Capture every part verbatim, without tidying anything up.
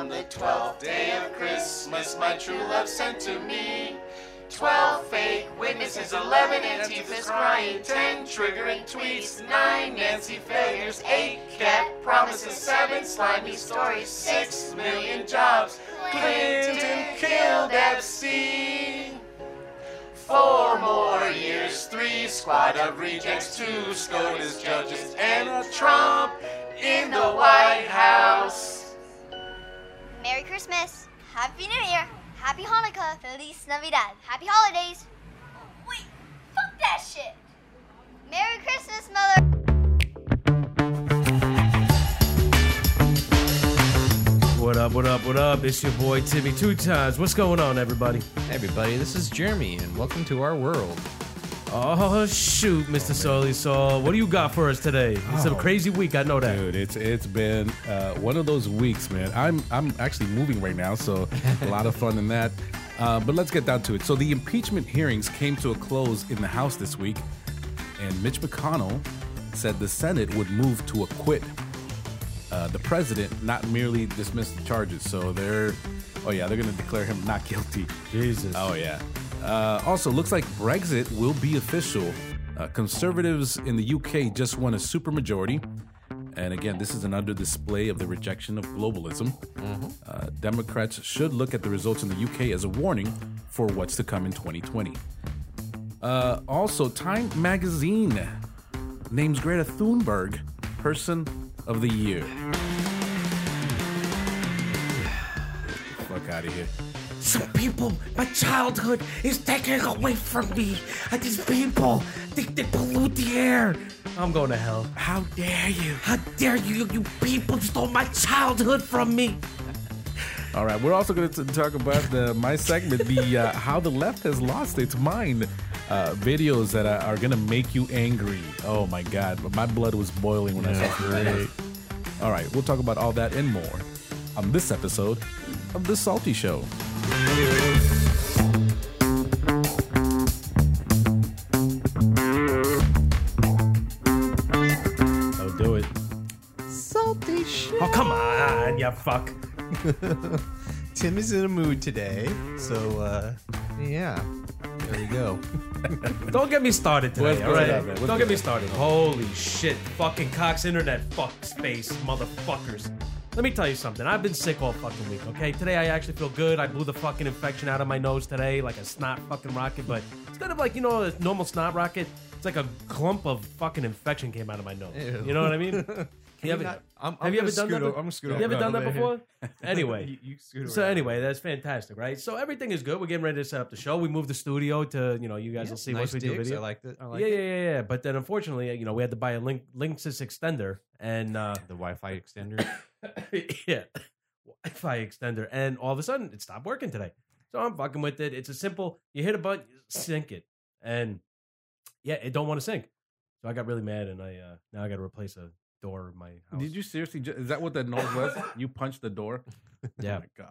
On the twelfth day of Christmas, my true love sent to me twelve fake witnesses, eleven Antifas crying, ten triggering tweets, nine Nancy failures, eight cat promises, seven slimy stories, six million jobs, Clinton killed Epstein. Four more years, three squad of rejects, two SCOTUS judges, and a Trump in the White House. Merry Christmas, Happy New Year, Happy Hanukkah, Feliz Navidad, Happy Holidays. Wait, fuck that shit. Merry Christmas, mother. What up, what up, what up? It's your boy Timmy Two Times. What's going on, everybody? Hey everybody, this is Jeremy, and welcome to our world. Oh, shoot, Mister Sully Saul. What do you got for us today? It's a Oh. crazy week, I know that. Dude, it's it's been uh, one of those weeks, man. I'm I'm actually moving right now, so a lot of fun in that. Uh, but let's get down to it. So the impeachment hearings came to a close in the House this week, and Mitch McConnell said the Senate would move to acquit uh, the president, not merely dismiss the charges. So they're, oh yeah, they're going to declare him not guilty. Jesus. Oh yeah. Uh, also, looks like Brexit will be official. Uh, conservatives in the U K just won a supermajority. And again, this is an under display of the rejection of globalism. Mm-hmm. Uh, Democrats should look at the results in the U K as a warning for what's to come in twenty twenty. Uh, also, Time Magazine names Greta Thunberg Person of the Year. Fuck out of here. Some people, my childhood is taken away from me. And these people think they pollute the air. I'm going to hell. How dare you? How dare you? You people stole my childhood from me. All right, we're also going to talk about the my segment, the uh, how the left has lost its mind. Uh, videos that are, are going to make you angry. Oh my God, my blood was boiling when I saw it. All right, we'll talk about all that and more on this episode of The Salty Show. Oh, do it. Salty shit. Oh, come on, you fuck. Tim is in a mood today, so uh, yeah, there we go. Don't get me started today, What's all going right? on, man? What's Don't going get me on? started. Holy shit. Fucking Cox Internet fuck space, motherfuckers. Let me tell you something. I've been sick all fucking week, okay? Today I actually feel good. I blew the fucking infection out of my nose today like a snot fucking rocket, but instead of like, you know, a normal snot rocket, it's like a clump of fucking infection came out of my nose. Ew. You know what I mean? You ever- not- I'm- have I'm you ever gonna done scoot that? o- be- I'm gonna scoot You over ever done that over before? here. Anyway. You- you scoot So around. anyway, that's fantastic, right? So everything is good. We're getting ready to set up the show. We moved the studio to, you know, you guys Yeah, will see nice once we do digs. video. I liked it. I liked yeah, it. yeah, yeah, yeah. But then unfortunately, you know, we had to buy a Link Linksys extender and uh The Wi-Fi extender. yeah, Wi-Fi extender, and all of a sudden it stopped working today. So I'm fucking with it. It's a simple. You hit a button, you sync it, and yeah, it don't want to sync. So I got really mad, and I uh now I got to replace a door in my house. Did you seriously? Ju- is that what the noise was? You punched the door? Yeah. Oh my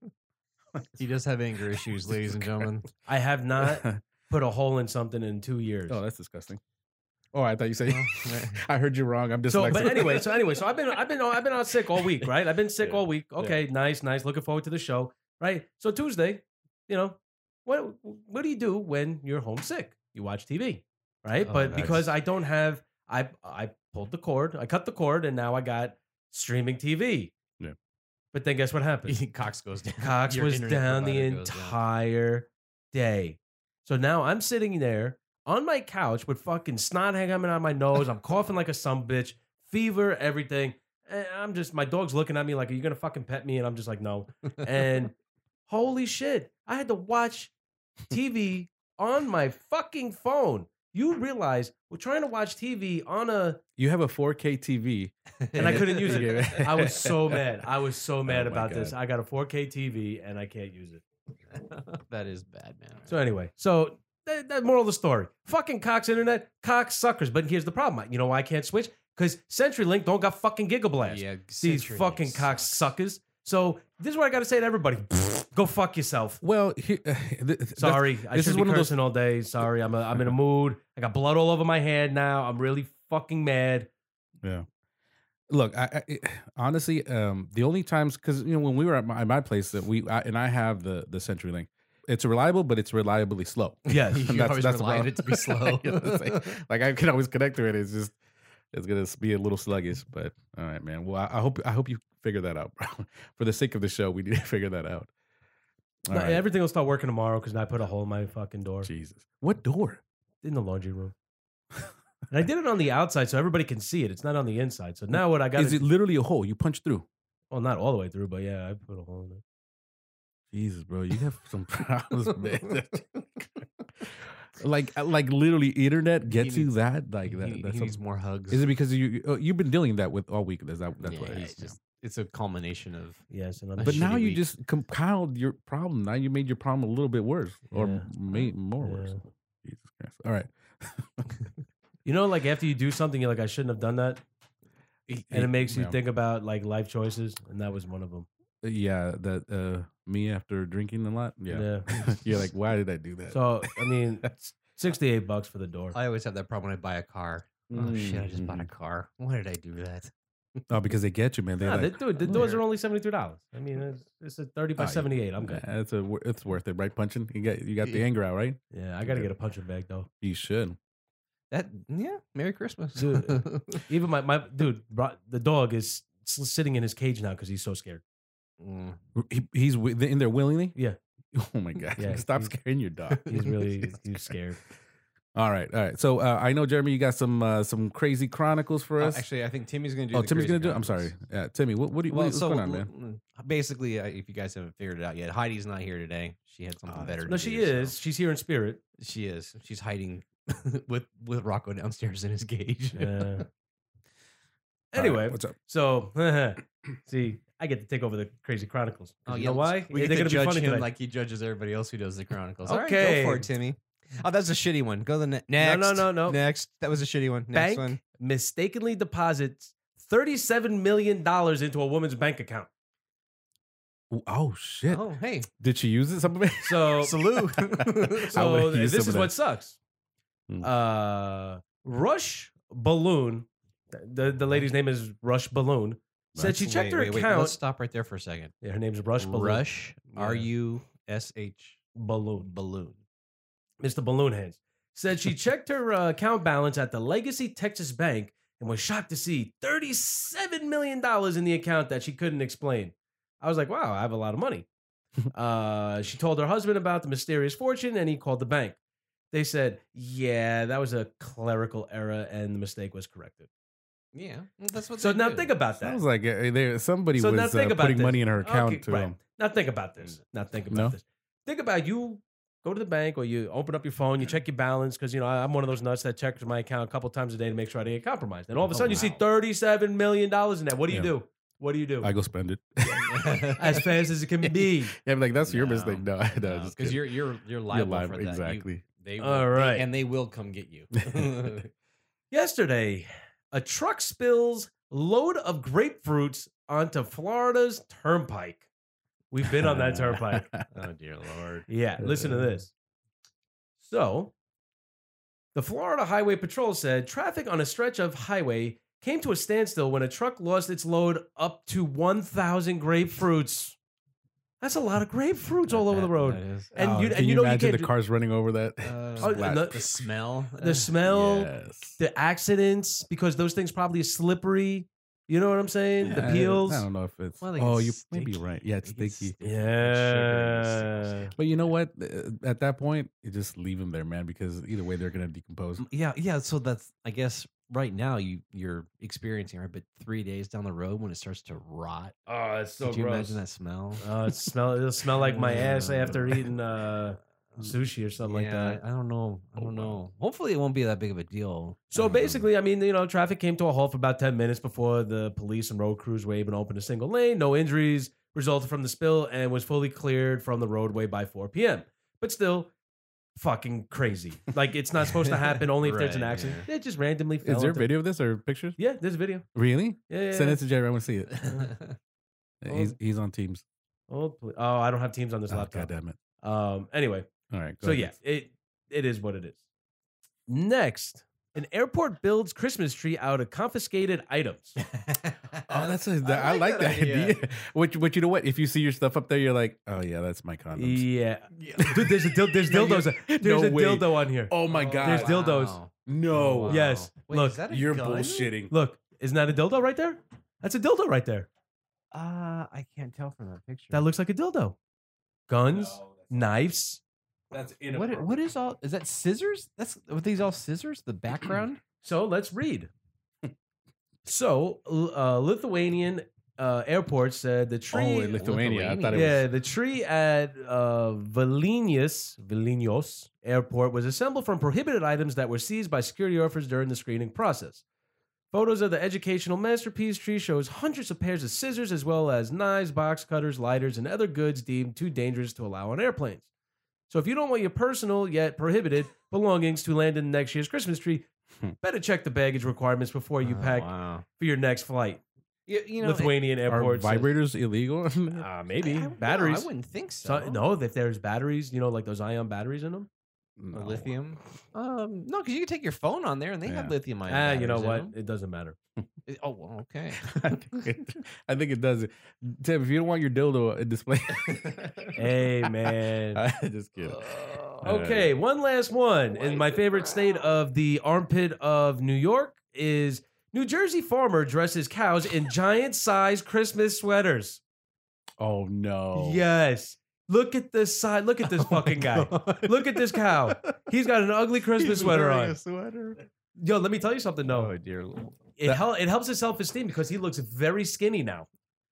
God. He does have anger issues, ladies and gentlemen. I have not put a hole in something in two years. Oh, that's disgusting. Oh, I thought you said. Oh, right. I heard you wrong. I'm So, dyslexic. but anyway, so anyway, so I've been, I've been, I've been out sick all week, right? I've been sick Yeah. all week. Okay, nice, nice. Looking forward to the show, right? So Tuesday, you know, what, what do you do when you're homesick? You watch T V, right? Oh, but nice. because I don't have, I, I pulled the cord, I cut the cord, and now I got streaming T V. Yeah. But then guess what happened? Cox goes down. Cox Your was internet down the provider goes down. entire day. So now I'm sitting there on my couch with fucking snot hanging out of my nose. I'm coughing like a sumbitch, fever, everything. And I'm just, my dog's looking at me like, are you going to fucking pet me? And I'm just like, no. And holy shit, I had to watch T V on my fucking phone. You realize we're trying to watch T V on a, You have a four K T V. and I couldn't use it. Okay. I was so mad. I was so mad Oh my about this. God. I got a four K T V and I can't use it. That is bad, man. So anyway, so that, that moral of the story: fucking Cox Internet, Cox suckers. But here's the problem: you know why I can't switch? Because CenturyLink don't got fucking Gigablast. Yeah, These CenturyLink fucking Cox sucks. suckers. So this is what I got to say to everybody: go fuck yourself. Well, here, uh, th- th- Sorry, that's- I this should is be one of those. cursing all day. Sorry, I'm a, I'm in a mood. I got blood all over my hand now. I'm really fucking mad. Yeah. Look, I, I it- honestly, um, the only times because you know when we were at my, at my place that we I, and I have the the CenturyLink, it's reliable, but it's reliably slow. Yes. And You always the rely on problem. it to be slow. I gotta say, like I can always connect to it. It's just it's gonna be a little sluggish. But all right, man. Well, I, I hope I hope you figure that out, bro. For the sake of the show, we need to figure that out. All No, right. everything will start working tomorrow because I put a hole in my fucking door Jesus, what door? in the laundry room. And I did it on the outside so everybody can see it. It's not on the inside. So now what I got Is it literally a hole you punch through? well, not all the way through, but yeah, I put a hole in it. Jesus, bro, you have some problems, man. like, uh, like literally, internet gets He you needs- that. Like he, that. he That's needs some- more hugs. is it because you uh, you've been dealing that with all week? Is that that's yeah, what it it's is? just it's a culmination of Yes, and I'm A But now shitty you week. just compiled your problem. Now you made your problem a little bit worse, or Yeah. made more worse. Yeah. Jesus Christ! All right. you know, like after you do something, you're like, I shouldn't have done that. And it makes you Yeah. think about like life choices, and that was one of them. Yeah, that uh, me after drinking a lot. Yeah, you're like, why did I do that? So I mean, it's sixty-eight bucks for the door. I always have that problem when I buy a car. Oh shit! I just bought a Mm. car. Why did I do that? Oh, because they get you, man. They Nah, like, the, dude, the doors are only seventy-three dollars. I mean, it's, it's a thirty by Oh, yeah. seventy-eight. I'm good. Yeah, it's a wor- it's worth it, right? Punching, you got you got the Yeah. anger out, right? Yeah, I got to get a punching bag though. You should. That yeah. Merry Christmas, Dude. Even my my dude, brought, the dog is s- sitting in his cage now because he's so scared. Mm. He, he's wi- in there willingly. Yeah, Oh my god! Yeah, Stop he's- scaring your dog. he's really he's scared. All right, all right. So uh, I know, Jeremy, you got some uh, some crazy chronicles for Uh, us. actually, I think Timmy's gonna do. oh, the Timmy's crazy gonna do it. I'm chronicles. sorry. Yeah, Timmy, what what, do you, what Well, what's so going on, man? l- l- basically, uh, if you guys haven't figured it out yet, Heidi's not here today. She had something Oh, better. that's to No, do, she so- is. She's here in spirit. She is. She's hiding with with Rocco downstairs in his cage. Uh, All right, anyway, what's up? so see, I get to take over the Crazy Chronicles. 'Cause Oh, you yeah, know why? We They're get to gonna be judge funny him today. like he judges everybody else who does the Chronicles. Okay. All right, go for it, Timmy. Oh, that's a shitty one. Go to the ne- next. no, no, no. Next. That was a shitty one. Next Bank one. mistakenly deposits thirty-seven million dollars into a woman's bank account. Ooh, oh shit! Oh, hey. Did she use it? Somebody? So, Salute. I so would've used this some is of what that. sucks. Hmm. Uh, Rush Balloon, the, the lady's name is Rush Balloon, said she Wait, checked her wait, wait. account. Let's stop right there for a second. Yeah, her name's Rush Balloon. Rush. Yeah. R U S H. Balloon. Balloon. Mister Balloon Hands, said she checked her uh, account balance at the Legacy Texas Bank and was shocked to see thirty-seven million dollars in the account that she couldn't explain. I was like, wow, I have a lot of money. uh, she told her husband about the mysterious fortune and he called the bank. They said, yeah, that was a clerical error and the mistake was corrected. Yeah. Well, that's what So they now do. think about that. Sounds like uh, there somebody So now was think uh, about putting this. money in her account Okay, to right. um, Now think about this. Now think about No? this. Think about you go to the bank or you open up your phone, you check your balance because you know I- I'm one of those nuts that checks my account a couple times a day to make sure I didn't get compromised. And all of a Oh, sudden you see wow. thirty-seven million dollars in there. What do you Yeah. do? What do you do? I go spend it. As fast as it can be. Yeah, I'm like that's your No, mistake. No, I no, just because kidding. you're you're you're liable liable, for that. You- exactly. they will, All right. they- and they will come get you. Yesterday, a truck spills load of grapefruits onto Florida's turnpike. We've been on that turnpike. Oh dear lord. Yeah, listen to this. So, the Florida Highway Patrol said traffic on a stretch of highway came to a standstill when a truck lost its load up to one thousand grapefruits. That's a lot of grapefruits all over the That- road. that is- And Oh, you, can and you, you know you imagine can't the cars running over that? Uh, Oh, Splat. the- the smell. the smell, Yes. the accidents, because those things probably are slippery. You know what I'm saying? The Yeah, peels. I don't know if it's. Well, they oh, get you maybe sticky. right. Yeah, it's They get sticky. sticky. Yeah. But you know what? Uh, At that point, you just leave them there, man, because either way they're gonna decompose. Yeah, yeah. So that's I guess right now you you're experiencing right, but three days down the road when it starts to rot, Oh, it's so could you gross. imagine that smell? Oh, it smell. It'll smell like my ass after eating uh, sushi or something like Yeah, that. I, I don't know. I Oh, don't wow. know. Hopefully, it won't be that big of a deal. So Um, basically, I mean, you know, traffic came to a halt for about ten minutes before the police and road crews were able to open a single lane. No injuries resulted from the spill and was fully cleared from the roadway by four p.m. But still, fucking crazy. Like, it's not supposed to happen only if there's an Right, accident. yeah. It just randomly fell. Is there into- video of this or pictures? Yeah, there's a video. Really? Yeah, yeah. Send yeah. it to Jerry. I want to see it. Oh. He's he's on Teams. Oh, pl- oh, I don't have Teams on this Oh, laptop. God damn it! Um. Anyway, All right. Go so ahead. yeah, it it is what it is. Next, an airport builds Christmas tree out of confiscated items. Oh, that's a, I, like like that that idea. idea. Which, but you know what? If you see your stuff up there, you're like, oh yeah, that's my condoms. Yeah. Dude, there's a dil- there's No, dildos. you- There's no a way. dildo on here. Oh my god, There's dildos. Wow. No, Oh, wow. Yes. Wait, Look, is that a you're gun? bullshitting. Look, isn't that a dildo right there? That's a dildo right there. Uh, I can't tell from that picture. That looks like a dildo. Guns, knives. That's what? What is all? Is that scissors? That's are these all scissors? The background? So let's read. So, uh, Lithuanian uh, airport said the tree. Oh, in Lithuania. I thought it Yeah, was. the tree at uh, Vilnius, Vilnius Airport was assembled from prohibited items that were seized by security officers during the screening process. Photos of the educational masterpiece tree shows hundreds of pairs of scissors as well as knives, box cutters, lighters, and other goods deemed too dangerous to allow on airplanes. So if you don't want your personal yet prohibited belongings to land in next year's Christmas tree, better check the baggage requirements before you Oh, pack wow. for your next flight. You, you know, Lithuanian Are airports. vibrators illegal? Uh, maybe I- I- batteries. No, I wouldn't think so. So, no, if there's batteries, you know, like those ion batteries in them. Or lithium? Um, no, because you can take your phone on there and they have Yeah. lithium ion. Ah, you know batteries in what? them. It doesn't matter. It- oh, well, okay. I think it, I think it does. Tim, if you don't want your dildo uh, displayed, Hey, man. I just kidding. Okay, one last one. In my favorite state of the armpit of New York is New Jersey farmer dresses cows in giant size Christmas sweaters. Oh no! Yes. Look at this side. Look at this fucking guy. Look at this cow. He's got an ugly Christmas sweater on. Sweater. Yo, let me tell you something though. Oh dear Lord. It, hel- it helps his self-esteem because he looks very skinny now.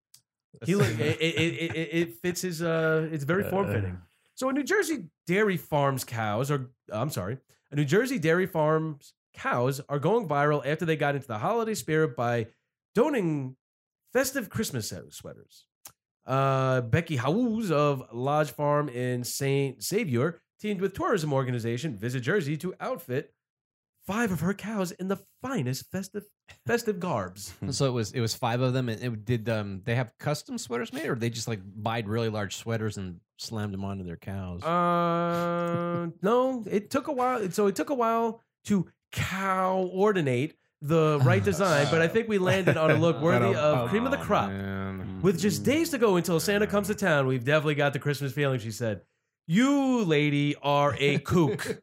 He look it, it, it, it, it fits his uh it's very form-fitting. So a New Jersey dairy farms cows are I'm sorry, a New Jersey dairy farms cows are going viral after they got into the holiday spirit by donating festive Christmas sweaters. Uh, Becky Howes of Lodge Farm in Saint Savior teamed with tourism organization Visit Jersey to outfit five of her cows in the finest festive festive garbs. So it was it was five of them, and it did um they have custom sweaters made, or they just like buyed really large sweaters and slammed them onto their cows? Uh, no, it took a while. So it took a while to coordinate the right design, but I think we landed on a look worthy of cream of the crop. Man. With just days to go until Santa comes to town, we've definitely got the Christmas feeling, she said. You, lady, are a kook.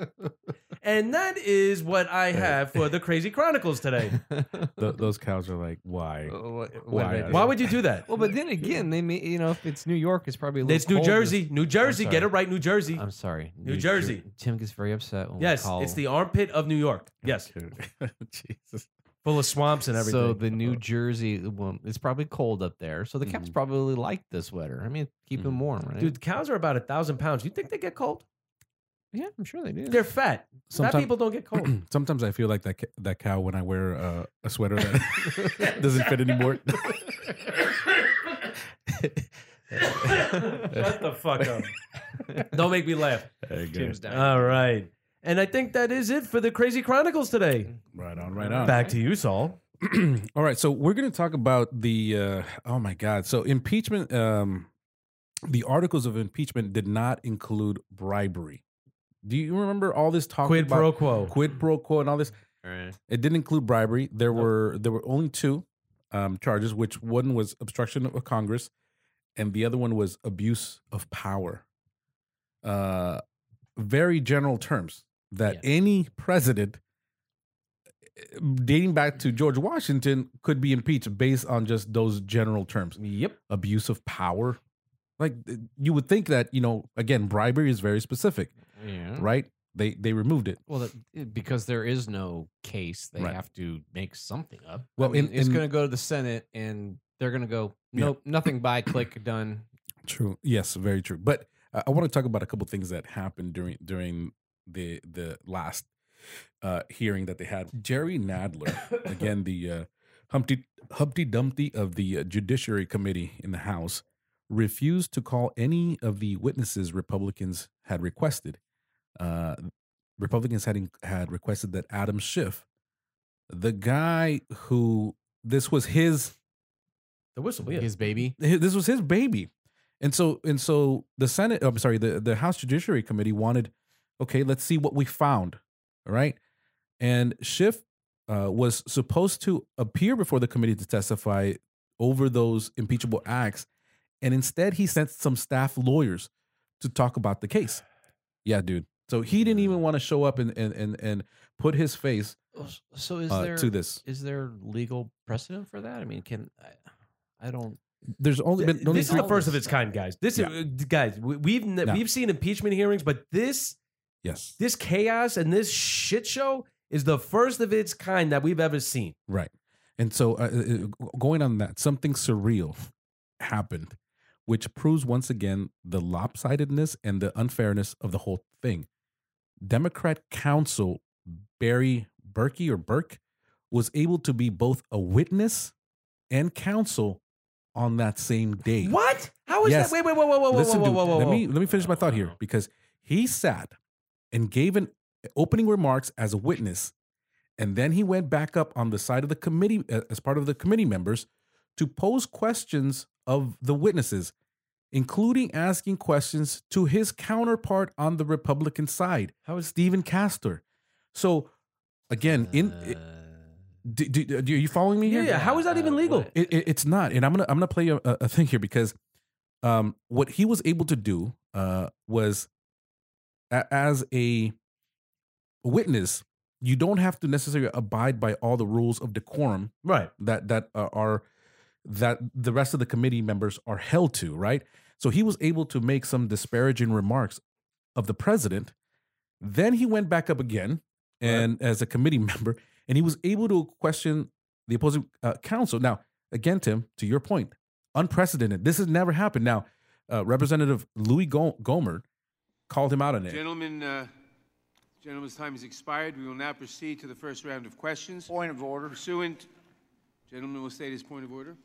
And that is what I have for the Crazy Chronicles today. Th- those cows are like, why? What, Why? Why would you do that? Well, but then again, they may you know if it's New York, it's probably a little It's New cold this- Jersey. New Jersey. I'm Get it sorry. right, New Jersey. I'm sorry, New Jersey. Jer- Tim gets very upset when Yes, we call. it's the armpit of New York. Yes, Jesus. full of swamps and everything. So the New Jersey, well, it's probably cold up there. So the Mm-hmm. cows probably like the sweater. I mean, keep them warm, right? Dude, cows are about a thousand pounds. You think they get cold? yeah, I'm sure they do. They're fat. Fat Sometime- people don't get cold. Sometimes I feel like that ca- that cow when I wear uh, a sweater that doesn't fit anymore. Shut the fuck up. Don't make me laugh. Tim's down. All right. And I think that is it for the Crazy Chronicles today. Right on, right on. Back to you, Saul. All right, so we're going to talk about the uh, oh my god, so impeachment. Um, the articles of impeachment did not include bribery. Do you remember all this talk Quid about pro quo. quid pro quo and all this? All right. It didn't include bribery. There were there were only two um, charges, which one was obstruction of Congress, and the other one was abuse of power. Uh, very general terms that Yeah. any president dating back to George Washington could be impeached based on just those general terms. Yep. Abuse of power. Like you would think that, you know, again, bribery is very specific, Yeah. right? They they removed it. Well, that, because there is no case, they Right. have to make something up. Well, Well, I mean, in- it's in- going to go to the Senate, and they're going to go, Yeah. nope, nothing by click done. True. Yes, very true. But uh, I want to talk about a couple things that happened during during the the last uh, hearing that they had. Jerry Nadler, again, the uh, Humpty Humpty Dumpty of the uh, Judiciary Committee in the House, refused to call any of the witnesses Republicans had requested. Uh, Republicans had in- had requested that Adam Schiff, the guy who this was his The whistle. Yeah. His baby. hi- this was his baby, and so and so the Senate, I'm sorry, the the House Judiciary Committee wanted, okay, let's see what we found, all right, and Schiff uh, was supposed to appear before the committee to testify over those impeachable acts, and instead he sent some staff lawyers to talk about the case. Yeah, dude. So he didn't even want to show up and and and, and put his face So is uh, there to this. is there legal precedent for that? I mean, can I, I don't. There's only been only This is three, the first of its kind, guys. This Yeah. is guys. we- We've ne- Yeah. we've seen impeachment hearings, but this yes, this chaos and this shit show is the first of its kind that we've ever seen. right. And so, uh, uh, going on that, something surreal happened, which proves once again the lopsidedness and the unfairness of the whole thing. Democrat counsel Barry Berkey or Burke was able to be both a witness and counsel on that same day. What? How is Yes. that? Wait, wait, whoa, whoa, whoa, whoa, Listen, whoa, dude, whoa, whoa, let whoa. me let me finish my thought here, because he sat and gave an opening remarks as a witness, and then he went back up on the side of the committee uh, as part of the committee members to pose questions of the witnesses, including asking questions to his counterpart on the Republican side, How is Stephen Castor. So again, in Uh, do, do, do, are you following me yeah, here? yeah. How is that even Uh, legal? what- It, it, it's not, and I'm gonna I'm gonna play a, a thing here, because um, what he was able to do uh, was a, as a witness, you don't have to necessarily abide by all the rules of decorum Right. that that uh, are that the rest of the committee members are held to, right? So he was able to make some disparaging remarks of the president. Then he went back up again, and as a committee member, and he was able to question the opposing uh, counsel. Now, again, Tim, to your point, unprecedented. This has never happened. Now, uh, Representative Louis Go- Gohmert called him out on it. Gentlemen, uh, gentlemen's time has expired. We will now proceed to the first round of questions. Point of order. Pursuant, gentleman will state his point of order.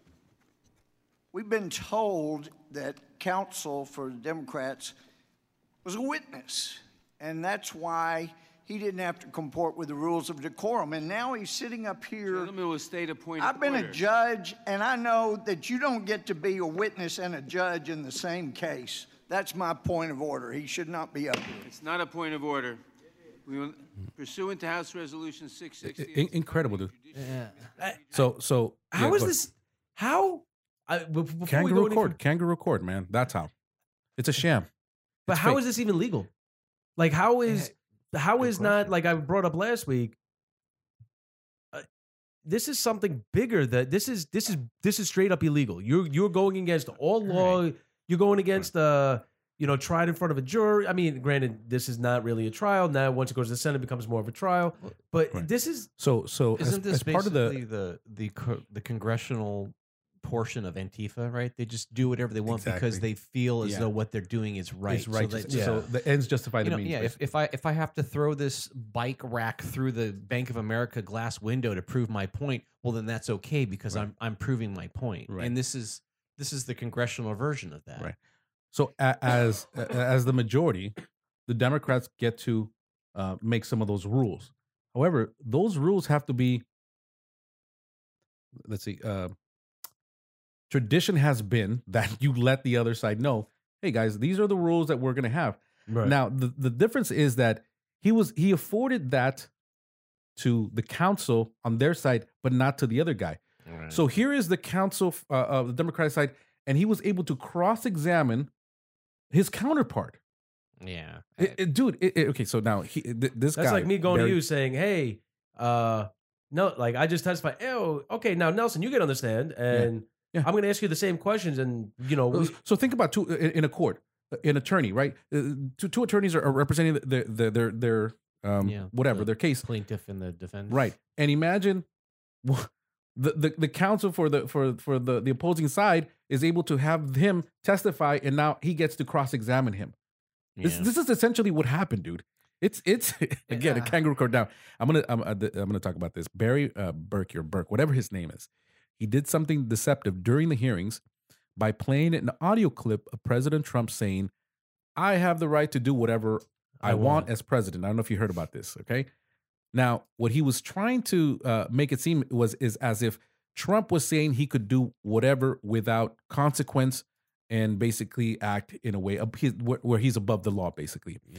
We've been told that counsel for the Democrats was a witness, and that's why he didn't have to comport with the rules of decorum. And now he's sitting up here. Gentleman will state a point I've of been order. a judge, and I know that you don't get to be a witness and a judge in the same case. That's my point of order. He should not be up here. It's not a point of order. We will, pursuant to House Resolution six sixty. In- incredible, dude. yeah. So, so How yeah, is go- this? How? I, be- before we go Kangaroo any court? fur- Kangaroo court, man. That's how. It's a sham. But It's how fake. is this even legal? Like, how is how good is not question. like I brought up last week? Uh, this is something bigger. That this is this is this is straight up illegal. You're you're going against all law. You're going against uh you know tried in front of a jury. I mean, granted, this is not really a trial. Now, once it goes to the Senate, it becomes more of a trial. But Right. this is So, so as, Isn't this as part of the basically the the co- the congressional portion of Antifa, right? They just do whatever they want because Exactly. they feel as Yeah. though what they're doing is right. is right. So, So, they- yeah. so the ends justify you the know, means. yeah. If, basically. if I if I have to throw this bike rack through the Bank of America glass window to prove my point, well, then that's okay because Right. I'm I'm proving my point. Right. And this is this is the congressional version of that. Right. So a, as a- as the majority, the Democrats get to uh, make some of those rules. However, those rules have to be. Let's see. Uh, tradition has been that you let the other side know, hey guys, these are the rules that we're going to have. right. Now, the, the difference is that he was he afforded that to the council on their side, but not to the other guy. Right. So here is the council uh, of the Democratic side, and he was able to cross-examine his counterpart. yeah, It- it- dude, it- it- okay, so now he, th- this That's guy, like me going Barry- to you saying, "Hey, uh, no, like I just testified. Oh, okay, now Nelson, you get on the stand, and Yeah. I'm going to ask you the same questions, and you know, we, So think about two in, in a court, an attorney, right? Uh, two, two attorneys are, are representing their their their, their um, Yeah, whatever the their case, plaintiff and the defense. right? And imagine wh- the, the the counsel for the for for the the opposing side is able to have him testify, and now he gets to cross examine him. This Yeah. this is essentially what happened, dude. It's it's again a Yeah. kangaroo court. Now I'm gonna I'm, I'm gonna talk about this. Barry uh, Burke or Burke, whatever his name is, he did something deceptive during the hearings by playing an audio clip of President Trump saying, "I have the right to do whatever I, I want. want." as president." I don't know if you heard about this. Okay, now what he was trying to uh, make it seem was is as if Trump was saying he could do whatever without consequence and basically act in a way of his, where, where he's above the law, basically. Yep.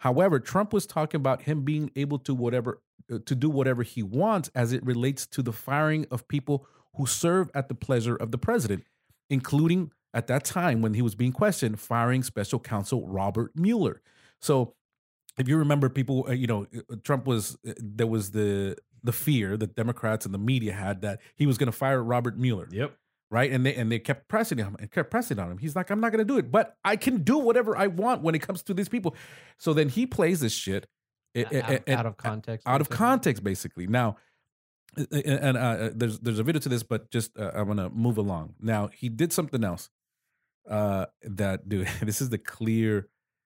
However, Trump was talking about him being able to whatever uh, to do whatever he wants as it relates to the firing of people who serve at the pleasure of the president, including at that time when he was being questioned, firing special counsel Robert Mueller. So, if you remember, people, uh, you know, Trump was uh, there was the the fear that Democrats and the media had that he was going to fire Robert Mueller. Yep. Right. And they and they kept pressing him and kept pressing on him. He's like, I'm not going to do it, but I can do whatever I want when it comes to these people. So then he plays this shit out, and, out of context. out of basically. context, basically. Now, and uh, there's there's a video to this, but just uh, I'm gonna move along. Now he did something else. Uh, that dude, this is the clear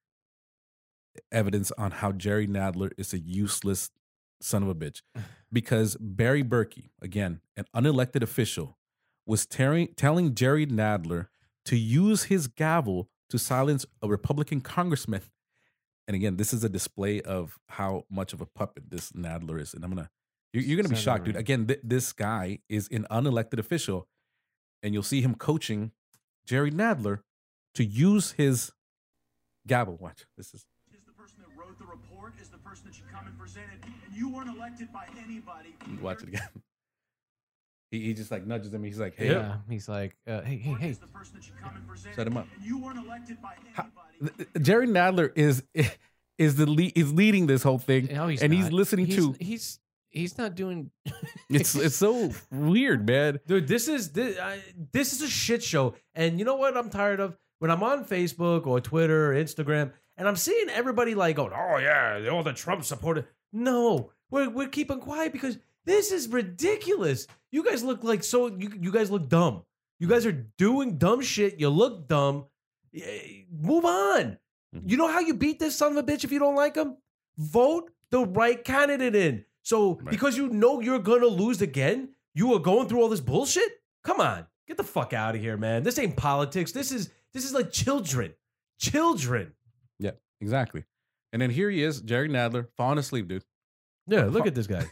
evidence on how Jerry Nadler is a useless son of a bitch, because Barry Berkey, again, an unelected official, was tearing, telling Jerry Nadler to use his gavel to silence a Republican congressman. And again, this is a display of how much of a puppet this Nadler is. And I'm gonna, you're, you're gonna be shocked, dude. Again, th- this guy is an unelected official, and you'll see him coaching Jerry Nadler to use his gavel. Watch, this is. Is the person that wrote the report, is the person that should come and present it, and you weren't elected by anybody. Watch it again. He, he just like nudges him. He's like, hey, Yeah, he's like, uh, hey, hey, hey. Is the person that should come and present Shut him up. and you weren't elected by anybody. Jerry Nadler is is the lead, is leading this whole thing, No, he's and he's not. listening he's, to. He's he's not doing. It's it's so weird, man. Dude, this is this, I, this is a shit show. And you know what I'm tired of? When I'm on Facebook or Twitter or Instagram, and I'm seeing everybody like going, oh yeah, all the Trump supporters. No, we're we're keeping quiet because this is ridiculous. You guys look like so. You you guys look dumb. You guys are doing dumb shit. You look dumb. Eh, Move on. You know how you beat this son of a bitch if you don't like him? Vote the right candidate in. So Right. because you know you're gonna lose again, you are going through all this bullshit? Come on. Get the fuck out of here, man. This ain't politics. This is this is like children. Children. Yeah, exactly. And then here he is, Jerry Nadler, falling asleep, dude. Yeah, look at this guy.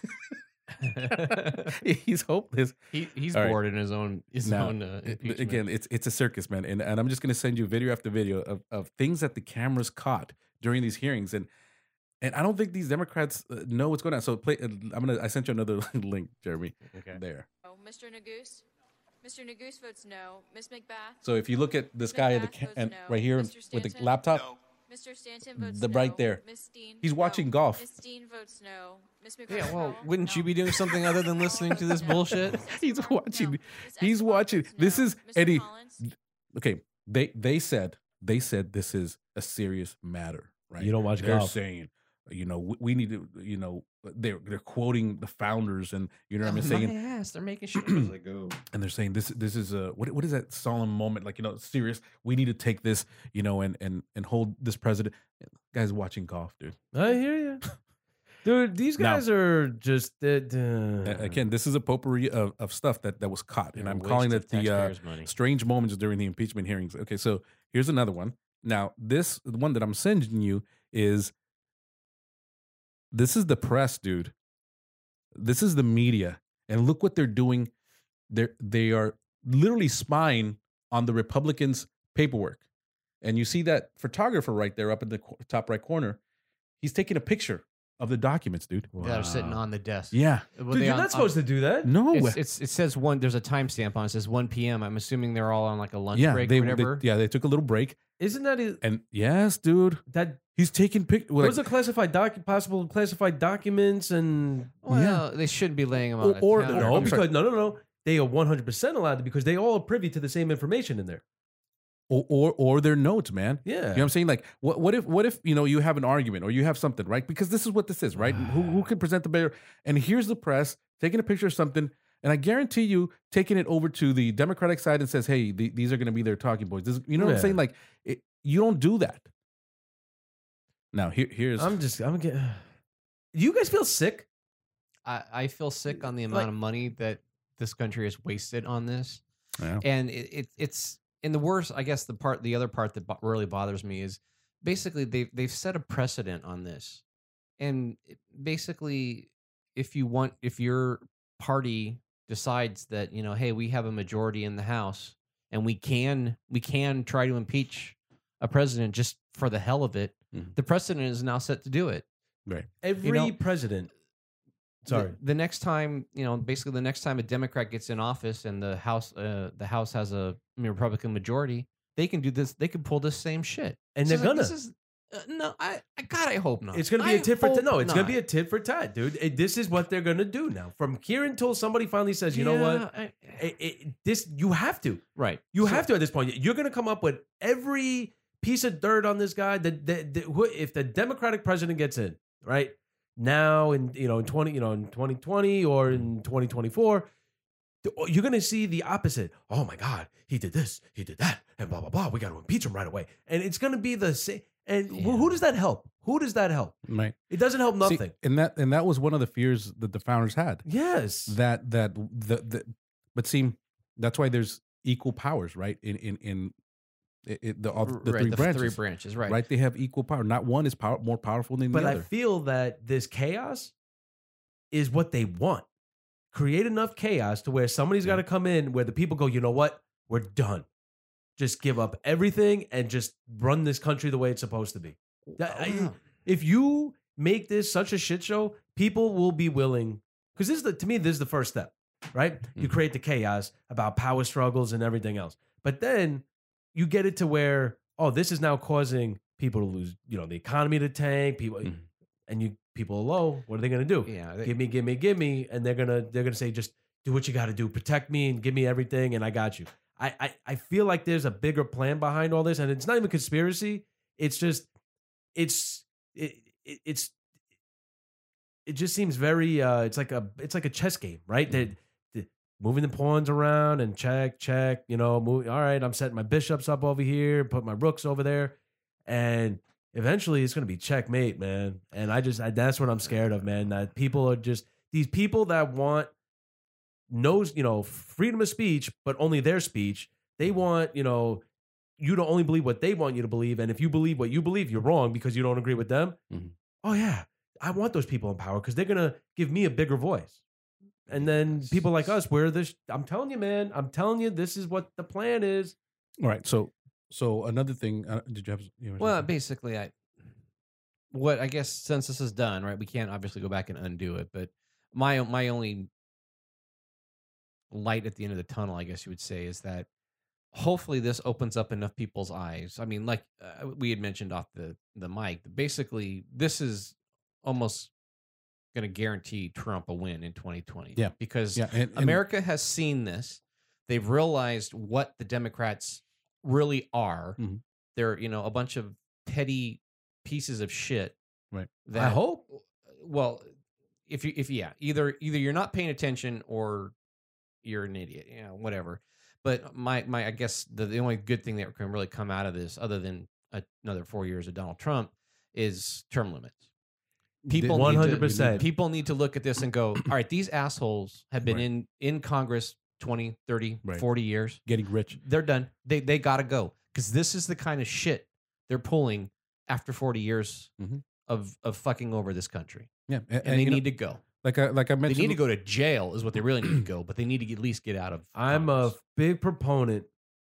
He's hopeless. He, he's All right. bored in his own his Now, own. Uh, th- impeachment. again, it's it's a circus, man, and and I'm just gonna send you video after video of, of things that the cameras caught during these hearings, and and I don't think these Democrats uh, know what's going on. So play. Uh, I'm gonna. I sent you another link, Jeremy. Okay. There. Oh, Mister Nagoose? Mister Nagoose votes no. Miss McBath? So if you look at this guy at the ca- votes and no. right here Mister with the Stanton? laptop, Mister Stanton votes the no. right there. Miss Steen? He's watching no. golf. Miss Steen votes no. Miss McGrath? Yeah, well, no. wouldn't you No. be doing something other than listening to this No. bullshit? Miss He's Escobar? watching. No. Miss He's Escobar watching. votes This no. is Mister Eddie. Collins? Okay, they they said they said this is a serious matter, right? You don't watch They're golf. saying, you know, we, we need to, you know, they're they're quoting the founders, and you know what I'm saying, My ass, they're making sure. like, oh. and they're saying this this is a what what is that solemn moment, like, you know, serious. We need to take this, you know, and and and hold this president. Guys watching golf, dude. I hear you. Dude, these Now- guys are just uh, Uh, Again, this is a potpourri of, of stuff that, that was caught, and They're a I'm waste calling of it the uh, taxpayers' money. strange moments during the impeachment hearings. Okay, so here's another one. Now, this the one that I'm sending you is this is the press, dude. This is the media, and look what they're doing. They they are literally spying on the Republicans' paperwork, and you see that photographer right there up in the co- top right corner. He's taking a picture of the documents, dude. That are sitting on the desk. Yeah, Well, Dude, they you're on- not supposed to do that. no, It's, it's it says one. There's a timestamp on it. It says one p.m. I'm assuming they're all on like a lunch yeah, break they, or they whatever. yeah they took a little break. Isn't that a, And yes, dude, that he's taking pic. Well, those are classified doc possible classified documents and Well, they shouldn't be laying them on. Or- the or- counter. no, I'm sorry. because no, no, no. They are one hundred percent allowed to because they all are privy to the same information in there. or, or or their notes, man. Yeah. You know what I'm saying? Like, what what if what if you know you have an argument or you have something, right? Because this is what this is, right? who who can present the better? And here's the press taking a picture of something, and I guarantee you taking it over to the Democratic side and says, "Hey, the, these are going to be their talking points." This, you know what Yeah. I'm saying? Like, it, you don't do that. Now here here's I'm just I'm getting. Do you guys feel sick? I, I feel sick on the amount Like- of money that this country has wasted on this, Yeah. and it, it it's and the worst. I guess the part, the other part that bo- really bothers me is basically they've they've set a precedent on this, and it- basically, if you want, if your party decides that, you know, hey, we have a majority in the House and we can we can try to impeach a president just for the hell of it, Mhm. The precedent is now set to do it. Right. Every You know, president. Sorry. The, the next time, you know, basically the next time a Democrat gets in office and the House, uh, the House has a Republican majority, they can do this. They can pull this same shit, And So they're it's like, gonna. This is uh, no, I, I, God, I hope not. It's gonna be I a tit for tat. hope No, it's gonna not. be a tit for tat, dude. It- this is what they're gonna do now. From here until somebody finally says, you know Yeah, what, I- it, it, this you have to. right? You So- have to at this point. You're going to come up with every piece of dirt on this guy. That, that, that who- if the Democratic president gets in, right now, in you know, in twenty, you know, in twenty twenty or in twenty twenty-four, you're going to see the opposite. Oh my God, he did this, he did that, and blah blah blah. We got to impeach him right away, and it's going to be the same. And who- who does that help? Who does that help? Right. It doesn't help See, nothing. and that and that was one of the fears that the founders had. Yes. That that the, the but see, that's why there's equal powers, right? In in in it, it- the all, the Right, three the branches. three branches, right. Right. They have equal power. Not one is power, more powerful than But the I other. feel that this chaos is what they want. Create enough chaos to where somebody's got to come in where the people go, you know what? We're done. Just give up everything and just run this country the way it's supposed to be. That- I- Wow. if you make this such a shit show, people will be willing. Because this is the to me, this is the first step, right? You create the chaos about power struggles and everything else. But then you get it to where, oh, this is now causing people to lose, you know, the economy to tank, people and you people are low. What are they gonna do? Yeah, they- give me, give me, give me. And they're gonna they're gonna say, just do what you gotta do, protect me and give me everything, and I got you. I I, I feel like there's a bigger plan behind all this, and it's not even conspiracy. It's just it's it, it it's it just seems very uh it's like a it's like a chess game, right? That that moving the pawns around and check check, you know, move, all right, I'm setting my bishops up over here, put my rooks over there, and eventually it's going to be checkmate, man. And I just I, that's what I'm scared of, man. That people are just these people that want knows, you know, freedom of speech, but only their speech. They want, you know, you to only believe what they want you to believe. And if you believe what you believe, you're wrong because you don't agree with them. Mhm. Oh, yeah. I want those people in power because they're going to give me a bigger voice. And then people like us, we're this. I'm telling you, man, I'm telling you, this is what the plan is. All right. So so another thing. Uh, did you have? You Well, basically, I what I guess since this is done, right? We can't obviously go back and undo it, but my my only light at the end of the tunnel, I guess you would say, is that hopefully this opens up enough people's eyes. I mean, like uh, we had mentioned off the the mic, basically this is almost going to guarantee Trump a win in twenty twenty. Yeah. because Yeah, and- and- America has seen this. They've realized what the Democrats really are. Mhm. They're, you know, a bunch of petty pieces of shit. Right. I hope. Well, if you if yeah, either either you're not paying attention or you're an idiot, you know, whatever. But my my I guess the, the only good thing that can really come out of this, other than a, another four years of Donald Trump, is term limits. People one need to- hundred percent. People need to look at this and go, all right, these assholes have been Right. in in Congress twenty, thirty, Right. forty years. Getting rich. They're done. They they got to go because this is the kind of shit they're pulling after forty years Mhm. of of fucking over this country. Yeah, And, they you know, need to go. like I like I They mentioned. need to go to jail is what they really need to go, but they need to at least get out of I'm a Congress. big proponent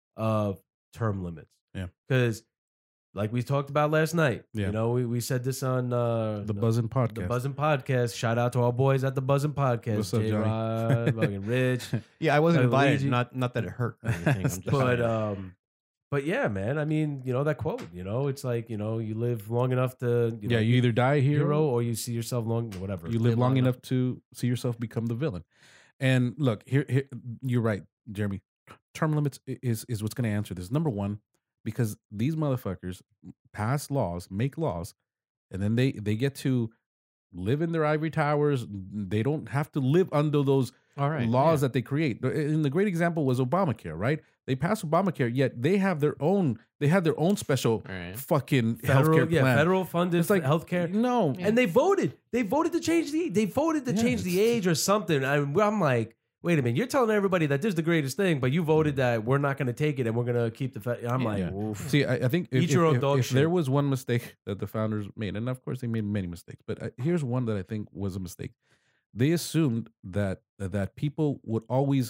of term limits. Yeah. Because like we talked about last night, Yeah. you know, we, we said this on uh, the Buzzin' podcast. The Buzzin' Podcast. Shout out to our boys at the Buzzin' Podcast. What's up, Johnny? J-Rod, fucking Rich. Yeah, I wasn't Uh, invited. Luigi. Not not that it hurt or anything. I'm just But saying. um, but yeah, man. I mean, you know that quote. You know, it's like you know, you live long enough to you know, yeah, you either die a hero, hero or you see yourself long, whatever. you live long enough to see yourself become the villain. And look, here, here you're right, Jeremy. Term limits i- is is what's going to answer this. Number one, because these motherfuckers pass laws, make laws, and then they they get to live in their ivory towers. They don't have to live under those All right, laws yeah. that they create. And the great example was Obamacare, right? They passed Obamacare, yet they have their own. They have their own special Right. fucking Federal, healthcare yeah, plan. federal funded It's like healthcare. No, And they voted. They voted to change the. They voted to Yeah, change the age or something. I, I'm like, wait a minute. You're telling everybody that this is the greatest thing, but you voted that we're not going to take it and we're going to keep the. Fe-. I'm like, Yeah. oof. See, I, I think if, Eat your if- own if- dog if shit. there was one mistake that the founders made, and of course they made many mistakes, but uh, here's one that I think was a mistake. They assumed that that people would always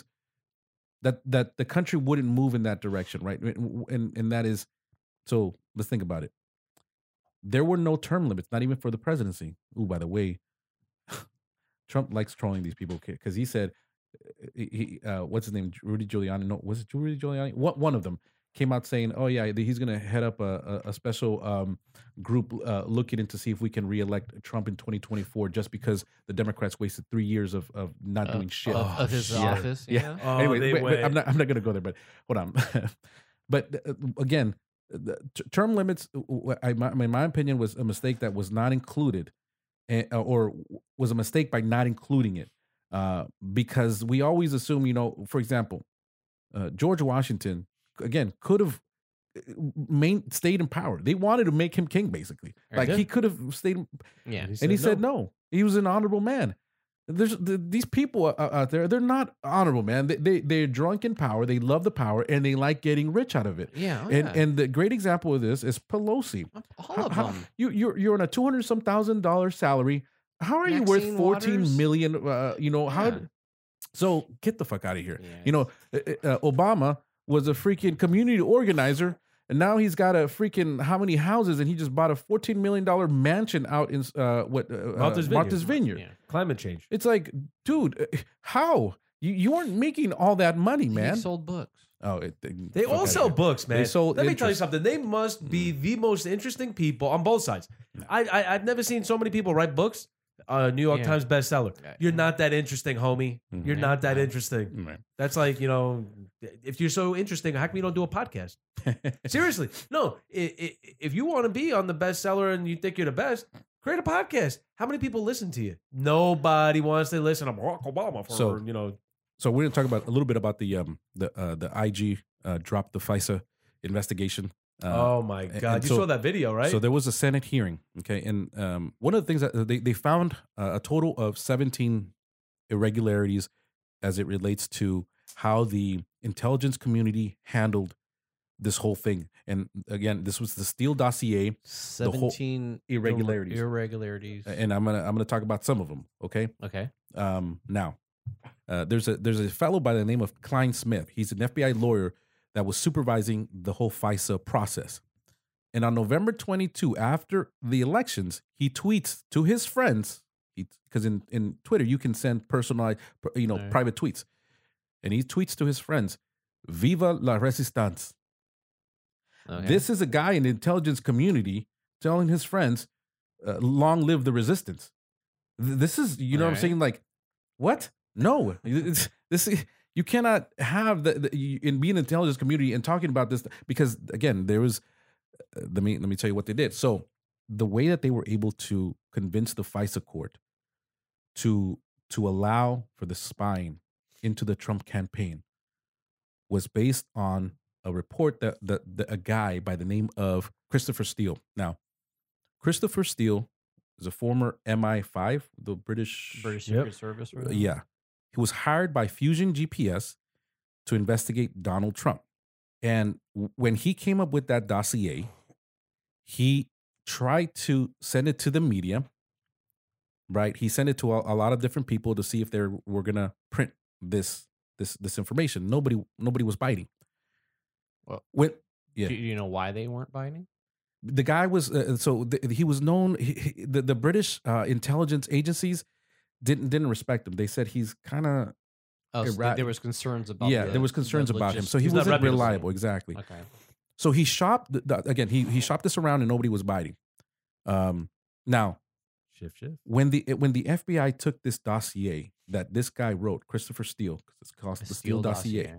that that the country wouldn't move in that direction, right? And and that is so. Let's think about it. there were no term limits, not even for the presidency. Ooh, by the way, Trump likes trolling these people because he said, he, uh, what's his name? Rudy Giuliani. No, was it Rudy Giuliani? What one of them came out saying, "Oh yeah, he's going to head up a, a, a special um, group uh, looking into see if we can reelect Trump in twenty twenty-four, just because the Democrats wasted three years of, of not Uh, doing shit of, of his Yeah. office. Yeah. Yeah. Oh, anyway, they wait, wait, went- I'm not. I'm not going to go there, but hold on. But uh, again, the t- term limits, uh, I, my, in my opinion, was a mistake that was not included, eh, or was a mistake by not including it, uh, because we always assume, you know, for example, uh, George Washington again could have main stayed in power. They wanted to make him king, basically. Like Yeah. he could have stayed, in- Yeah. and he said no. He was an honorable man. There's the, these people uh, out there. They're not honorable, man. They, they they're drunk in power. They love the power, and they like getting rich out of it. Yeah. oh, And yeah. and the great example of this is Pelosi. all How- of how- them. You you're you're on a two hundred some thousand dollar salary. How are you worth Maxine fourteen Waters? million? Uh, you know how? Yeah. So get the fuck out of here. Yeah, You know, uh, uh, Obama was a freaking community organizer, and now he's got a freaking how many houses, and he just bought a fourteen million dollar mansion out in uh, what uh, Martha's uh, Vineyard. Martha's Vineyard. Yeah. Climate change. It's like, dude, uh, how you you aren't making all that money, man? He sold books. Oh, it, They fuck all outta sell here. books, man. They sold Let me tell you interest. something. They must be the most interesting people on both sides. I, I I've never seen so many people write books. Uh, New York Yeah. Times bestseller. Yeah. You're not that interesting, homie. Mhm. You're Yeah. not that Yeah. interesting. Right. That's like, you know, if you're so interesting, how come you don't do a podcast? Seriously, no. i- i- If you want to be on the bestseller and you think you're the best, create a podcast. How many people listen to you? Nobody wants to listen to Barack Obama for, So- you know. So we're going to talk about a little bit about the um the uh, the I G uh, dropped the FISA investigation. Uh, oh my and- God. and You so- saw that video, right? So there was a Senate hearing, okay, and um, one of the things that they they found uh, a total of seventeen irregularities as it relates to how the intelligence community handled this whole thing. And again, this was the Steele dossier, whole Seventeen ir- irregularities. Irregularities. and I'm gonna I'm gonna talk about some of them, okay. Okay. Um, now, uh, there's a there's a fellow by the name of Klein Smith. He's an F B I lawyer that was supervising the whole FISA process. And on November twenty-second, after the elections, he tweets to his friends, because in, in Twitter you can send personalized, you know, Right. private tweets, and he tweets to his friends, "Viva la resistance." Okay. This is a guy in the intelligence community telling his friends, uh, "Long live the resistance." Th- This is, you know, what I'm Alright. saying, like, what? No, it's, this you cannot have the, the you, in being an intelligence community and talking about this because again, there was. Uh, let me let me tell you what they did. So the way that they were able to convince the FISA court to to allow for the spying into the Trump campaign was based on a report that, that, that a guy by the name of Christopher Steele. Now, Christopher Steele is a former M I five, the British British Yep. Secret Service. uh, Right? yeah. He was hired by Fusion G P S to investigate Donald Trump. And w- when he came up with that dossier, he tried to send it to the media, right? He sent it to a, a lot of different people to see if they were going to print this this this information. Nobody nobody was biting. Well, when yeah. Do you know why they weren't biting? The guy was uh, so th- he was known. He, he- the the British uh, intelligence agencies didn't didn't respect him. They said he's kind of Oh, so Irra- there was concerns about. yeah. the- there was concerns the about him, so he He's not wasn't reputable. reliable. Exactly. Okay. So he shopped the, the, again. He he shopped this around and nobody was biting. Um, now Shift, shift. when the when the F B I took this dossier that this guy wrote, Christopher Steele, because it's called the Steele dossier.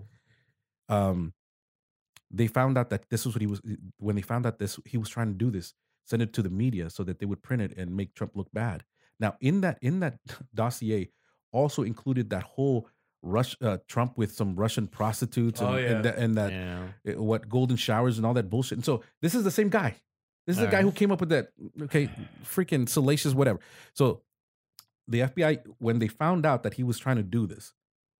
Um, they found out that this was what he was when they found out this he was trying to do this, send it to the media so that they would print it and make Trump look bad. Now in that in that dossier also included that whole Rush uh, Trump with some Russian prostitutes and, Oh, yeah. and, that, and that Yeah. uh, what golden showers and all that bullshit. And so this is the same guy. This is the All guy right. who came up with that. Okay, freaking salacious whatever. So the F B I, when they found out that he was trying to do this,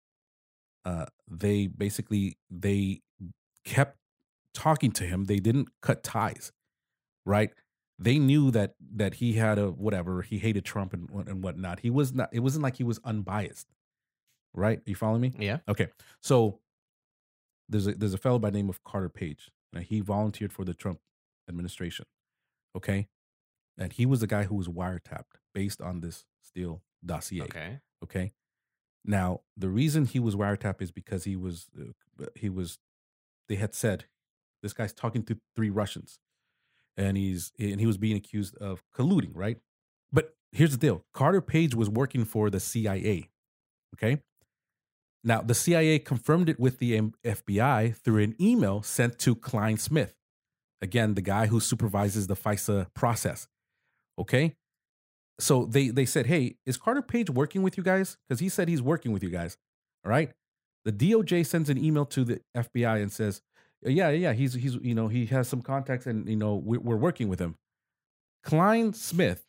uh, they basically they kept talking to him. They didn't cut ties, right? They knew that that he had a whatever. He hated Trump and what- and whatnot. He was not. It wasn't like he was unbiased, right? You following me? Yeah. Okay, so there's a there's a fellow by the name of Carter Page. Now, he volunteered for the Trump administration. Okay, and he was the guy who was wiretapped based on this Steele dossier. Okay. Okay. Now, the reason he was wiretapped is because he was, uh, he was, they had said, this guy's talking to three Russians, and he's, and he was being accused of colluding, right? But here's the deal: Carter Page was working for the C I A. Okay. Now, the C I A confirmed it with the F B I through an email sent to Klein Smith, again, the guy who supervises the FISA process. Okay. So they they said, hey, is Carter Page working with you guys? Because he said he's working with you guys. All right. The D O J sends an email to the F B I and says, yeah, yeah, he's he's you know he has some contacts and you know we're, we're working with him. Klein Smith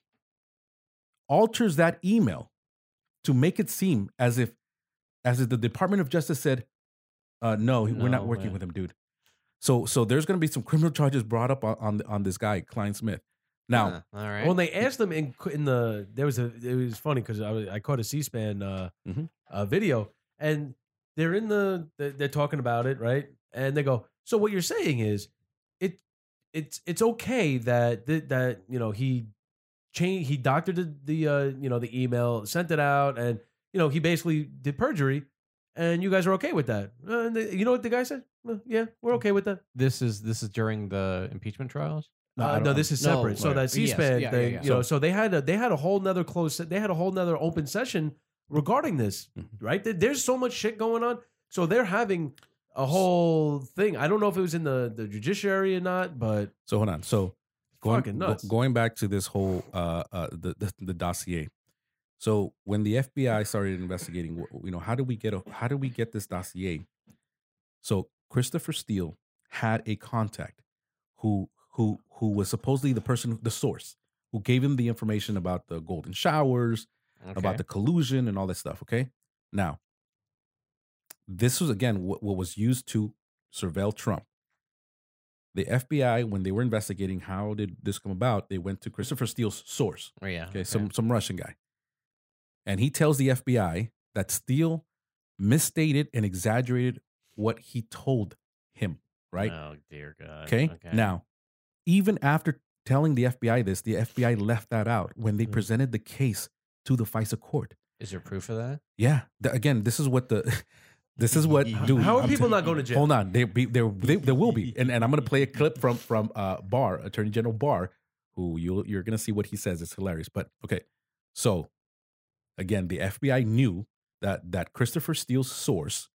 alters that email to make it seem as if as if the Department of Justice said, uh, no, we're No not working way. with him, dude. So so there's going to be some criminal charges brought up on on, on this guy, Klein Smith. Now, Huh, all right. When they asked them in in the there was a it was funny because I was, I caught a C-SPAN uh, Mhm. uh, video and they're in the they're, they're talking about it, right? And they go, so what you're saying is it it's it's okay that that, that you know he changed he doctored the, the uh, you know the email, sent it out, and you know he basically did perjury, and you guys are okay with that. Uh, and they, you know what the guy said? "Uh, yeah, we're okay with that. This is this is during the impeachment trials. No, I Uh, don't- no, this is No, separate. so right. that Yes, C-SPAN yeah, yeah, thing, yeah. you know, so they had a they had a whole nother close. They had a whole nother open session regarding this, Mhm. right? There- There's so much shit going on. So they're having a whole thing. I don't know if it was in the the judiciary or not, but so hold on. So going Fucking go- nuts. going back to this whole uh, uh the, the the dossier. So when the F B I started investigating, wh- you know, how did we get a how did we get this dossier? So Christopher Steele had a contact who who who was supposedly the person, the source, who gave him the information about the golden showers, Okay. about the collusion and all that stuff. Okay. Now, this was again what, what was used to surveil Trump. The F B I, when they were investigating how did this come about, they went to Christopher Steele's source. Oh, yeah. Okay, some some Russian guy. And he tells the F B I that Steele misstated and exaggerated what he told him, right? Oh dear God. Okay? Now, even after telling the F B I this, the F B I left that out when they Mm. presented the case to the FISA court. is there proof of that? Yeah. th- again, this is what the this is what dude. how are I'm people tell- not going to jail? Hold on, they be there. They, there will be, and, and I'm going to play a clip from from uh, Barr, Attorney General Barr, who you you're going to see what he says. It's hilarious. But okay, so again, the F B I knew that that Christopher Steele's source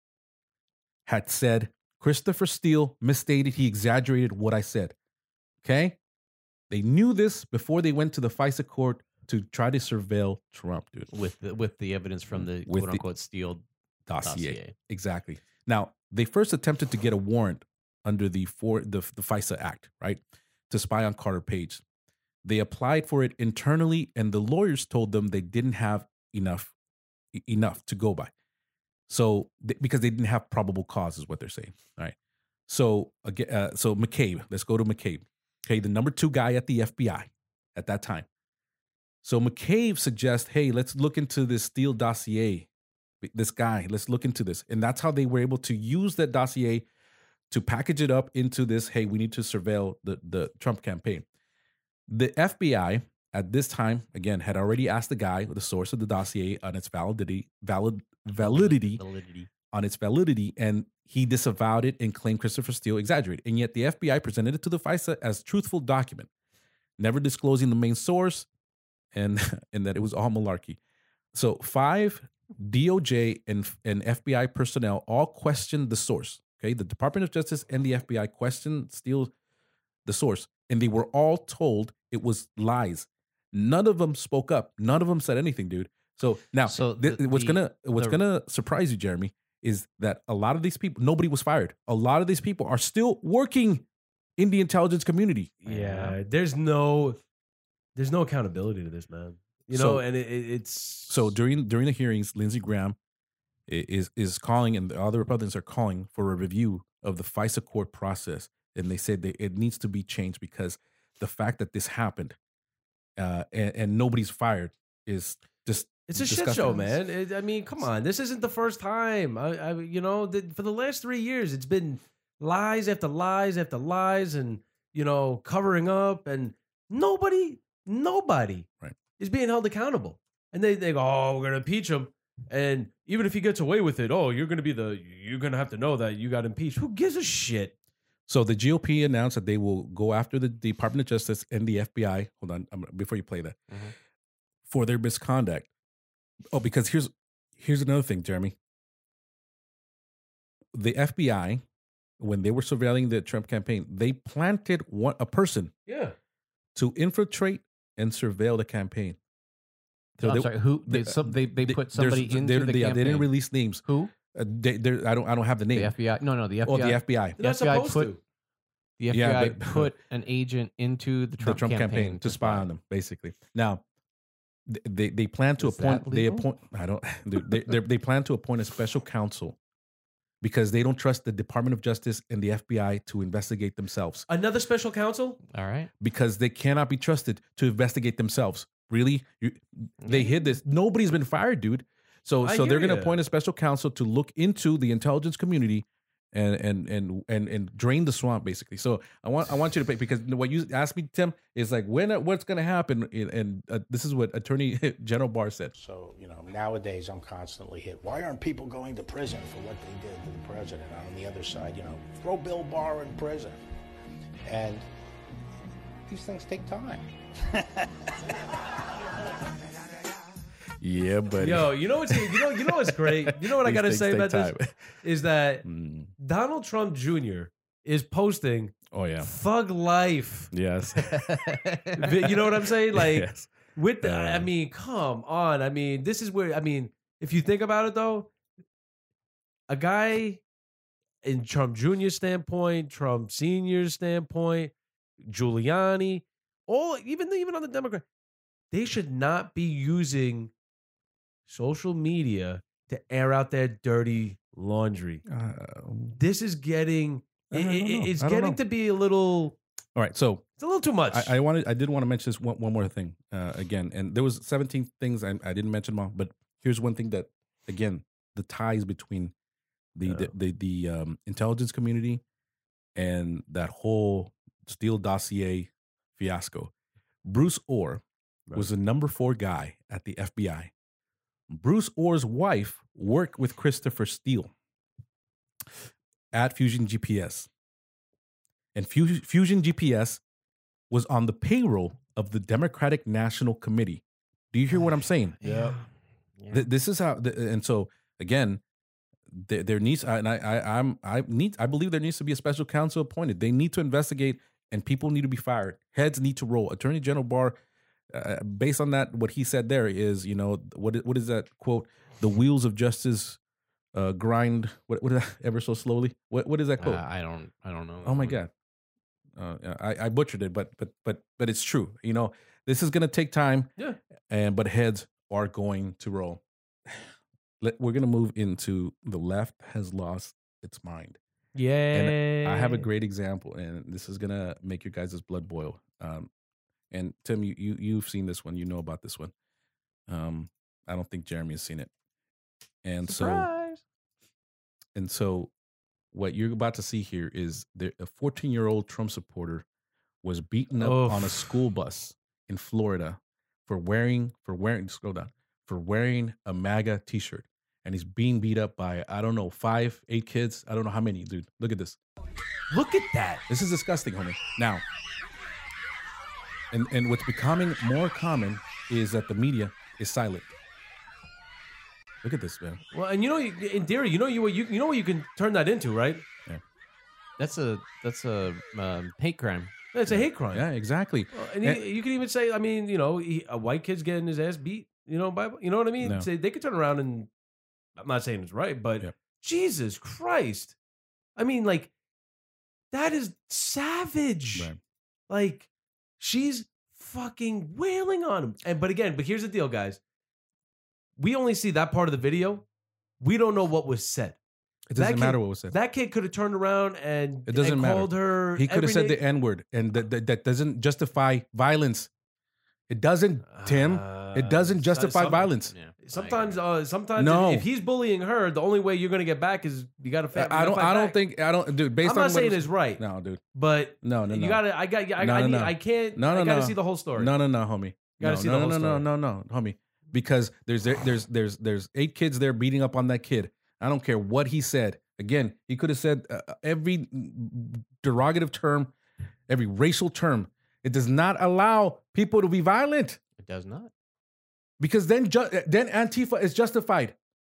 had said Christopher Steele misstated. He exaggerated what I said. Okay, they knew this before they went to the FISA court to try to surveil Trump, dude. With the, with the evidence from the With quote the- unquote Steele Dossier. dossier. Exactly. Now, they first attempted to get a warrant under the for the, the FISA Act, right, to spy on Carter Page. They applied for it internally, and the lawyers told them they didn't have enough e- enough to go by. So, th- because they didn't have probable cause, is what they're saying. All right. So, again, uh, so McCabe. Let's go to McCabe. Okay, the number two guy at the F B I at that time. So McCabe suggests, hey, let's look into this Steele dossier. This guy, let's look into this. And that's how they were able to use that dossier to package it up into this, hey, we need to surveil the, the Trump campaign. The F B I at this time, again, had already asked the guy, the source of the dossier, on its validity, valid, validity, Validity. on its validity, and he disavowed it and claimed Christopher Steele exaggerated. And yet the F B I presented it to the FISA as truthful document, never disclosing the main source and, and that it was all malarkey. So five D O J and, and F B I personnel all questioned the source. Okay, the Department of Justice and the F B I questioned Steele, the source, and they were all told it was lies. None of them spoke up. None of them said anything, dude. So now, So thi- the- what's the- gonna what's the- gonna surprise you, Jeremy, is that a lot of these people, nobody was fired. A lot of these people are still working in the intelligence community. Yeah, there's no, there's no accountability to this, man. You know, So- and it, it, it's So during during the hearings, Lindsey Graham i- is is calling, and the other Republicans are calling for a review of the FISA court process, and they said that it needs to be changed because the fact that this happened uh, and, and nobody's fired is just It's a shit disgusting. show, man. It, I mean, come on. This isn't the first time. I, I you know, the, for the last three years, it's been lies after lies after lies, and you know, covering up, and nobody, nobody Right. is being held accountable. And they, they go, oh, we're going to impeach him. And even if he gets away with it, oh, you're going to be the, you're going to have to know that you got impeached. Who gives a shit? So the G O P announced that they will go after the Department of Justice and the F B I. Hold on, I'm, before you play that, Mhm. for their misconduct. Oh, because here's here's another thing, Jeremy. The F B I, when they were surveilling the Trump campaign, they planted one a person Yeah. to infiltrate and surveil the campaign. So I'm they- sorry, who they, they- some, they, they they- put there's- somebody they- into the they, campaign. They didn't release names. Who? Uh, they, they're- I don't. I don't have the name. The F B I. No, no, the F B I. Oh, the F B I. They're not F B I supposed put, to. The F B I Yeah, but- put an agent into the Trump, the Trump campaign, campaign, to spy on them, basically. Now, th- they they plan to Is appoint. that They legal? appoint. I don't. Dude, they they they plan to appoint a special counsel because they don't trust the Department of Justice and the F B I to investigate themselves Another special counsel? All right. because they cannot be trusted to investigate themselves. Really, you, they hid this. Nobody's been fired, dude. So I so they're hear going to ya. appoint a special counsel to look into the intelligence community and and and and and drain the swamp, basically. So I want I want you to pay because what you asked me, Tim, is like when what's going to happen, and, and uh, this is what Attorney General Barr said. So, you know, nowadays I'm constantly hit. Why aren't people going to prison for what they did to the president? On the other side, you know, throw Bill Barr in prison. And these things take time. Yeah, but Yo, you know what's you know you know what's great? You know what I These gotta things say take about time. this is that Mm. Donald Trump Junior is posting Oh yeah, thug life. yes, Vi- You know what I'm saying? Like yes. with the, I Um, mean, come on. I mean, this is where I mean, if you think about it though, a guy in Trump Junior's standpoint, Trump Senior's standpoint, Giuliani, all even even on the Democrat, they should not be using social media to air out their dirty laundry. Uh, This is getting I it- don't it- know. it's I don't getting know. to be a little all right, so it's a little too much. I, I wanted, I did want to mention this one, one more thing uh, again, and there was seventeen things I, I didn't mention them all, but here's one thing that again the ties between the the the, the um, intelligence community and that whole Steele dossier fiasco. Bruce Orr was the number four guy at the F B I. Bruce Orr's wife worked with Christopher Steele at Fusion G P S. And Fu- Fusion G P S was on the payroll of the Democratic National Committee. Do you hear what I'm saying? Yeah. Th- This is how, th- and so again, there, there needs, and I, I, I'm, I need, I believe there needs to be a special counsel appointed. They need to investigate, and people need to be fired. Heads need to roll. Attorney General Barr, uh, based on that, what he said there is, you know, what, is- what is that quote? The wheels of justice uh, grind. What, what is that? Ever so slowly. What, what is that quote? Uh, I don't. I don't know. Oh my god, uh, I, I butchered it, but but but but it's true. You know, this is gonna take time. Yeah. And but heads are going to roll. Let, we're gonna move into the left has lost its mind. Yeah. And I have a great example, and this is gonna make your guys' blood boil. Um, and Tim, you you you've seen this one. You know about this one. Um, I don't think Jeremy has seen it. And Surprise. so and so what you're about to see here is there, a fourteen-year-old Trump supporter was beaten up Oof. on a school bus in Florida for wearing for wearing scroll down for wearing a MAGA T-shirt, and he's being beat up by I don't know five, eight kids. I don't know how many, dude. Look at this. Look at that. This is disgusting, homie. Now, and and what's becoming more common is that the media is silent. Look at this, man. Well, and you know, in theory, you know, you you you know what you can turn that into, right? That's a that's a um, hate crime. It's a hate crime. Yeah, exactly. Well, and you, you can even say, I mean, you know, he, a white kid's getting his ass beat. You know, by you know what I mean. No. Say they could turn around and I'm not saying it's right, but Yeah. Jesus Christ, I mean, like that is savage. Right. Like she's fucking wailing on him. And but again, but here's the deal, guys. We only see that part of the video. We don't know what was said. It That doesn't kid- matter what was said. That kid could have turned around and, It doesn't and matter. called her. He could have every said na- the N word, and that, that that doesn't justify violence. It doesn't, Tim. Uh, it doesn't justify some- violence. Yeah. Sometimes, uh, sometimes No. if, if he's bullying her, the only way you're gonna get back is you gotta. Fa- I, I you don't. gotta fight I don't back. think. I don't, dude. Based I'm on not what saying it was- it's right. No, dude. But No, no, you no. gotta. I got. I, No, I, no, need, no. I can't. No, no, I gotta no. see the whole story. No, no, no, homie. Gotta no, see no, the no, whole no, story. no, no, no, homie. Because there's there, there's there's there's eight kids there beating up on that kid. I don't care what he said. Again, he could have said uh, every derogative term, every racial term. It does not allow people to be violent. It does not. Because then ju- then Antifa is justified,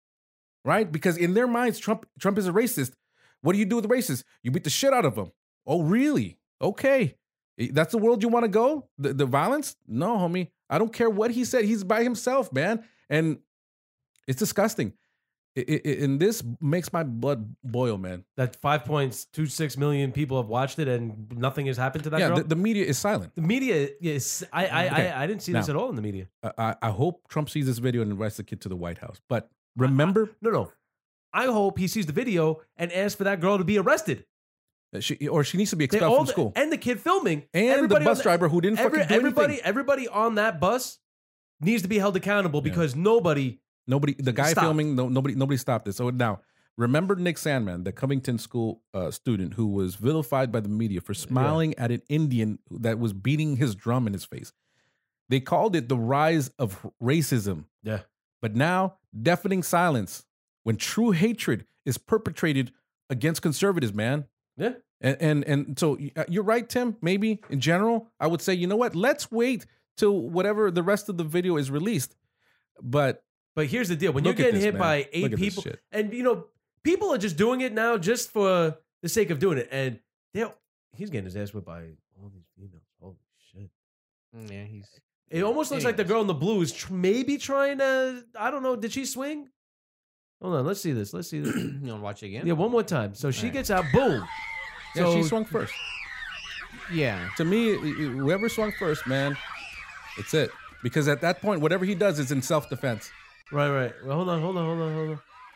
right? Because in their minds, Trump Trump is a racist. What do you do with racists? You beat the shit out of them. Oh, really? Okay, that's the world you want to go? The, the violence? No, homie. I don't care what he said. He's by himself, man, and it's disgusting. It, it, and this makes my blood boil, man. That five point two six million people have watched it, and nothing has happened to that Yeah, girl. the, the media is silent. The media is. I. I. Okay. I, I didn't see this Now, at all in the media. I, I hope Trump sees this video and invites the kid to the White House. But remember, No, no. I hope he sees the video and asks for that girl to be arrested. she, or she needs to be They expelled all- from school. and the kid filming, And the Everybody bus on driver who didn't every- fucking do everybody, anything. Everybody on that bus needs to be held accountable because nobody. Nobody, the guy Stop. filming, no, nobody, nobody stopped it. So now, remember Nick Sandman, the Covington School uh, student who was vilified by the media for smiling at an Indian that was beating his drum in his face. They called it the rise of racism. Yeah. But now, deafening silence when true hatred is perpetrated against conservatives, man. Yeah. And and and so uh, you're right, Tim. Maybe in general, I would say, you know what? Let's wait till whatever the rest of the video is released. But But here's the deal: when Look you're at getting this, hit man. by Look eight at this people, shit. and you know, people are just doing it now just for the sake of doing it, and they he's getting his ass whipped by all these females. Holy shit! Yeah, he's. It almost looks like the girl in the blue is tr- maybe trying to. I don't know. Did she swing? Hold on. Let's see this. Let's see this. You want to watch it again? Yeah, one more time. So she Alright. gets out. Boom. yeah, So she swung first. Yeah. To me, whoever swung first, man, it's it. Because at that point, whatever he does is in self-defense. Right, right. Well, hold on, hold on, hold on, hold on.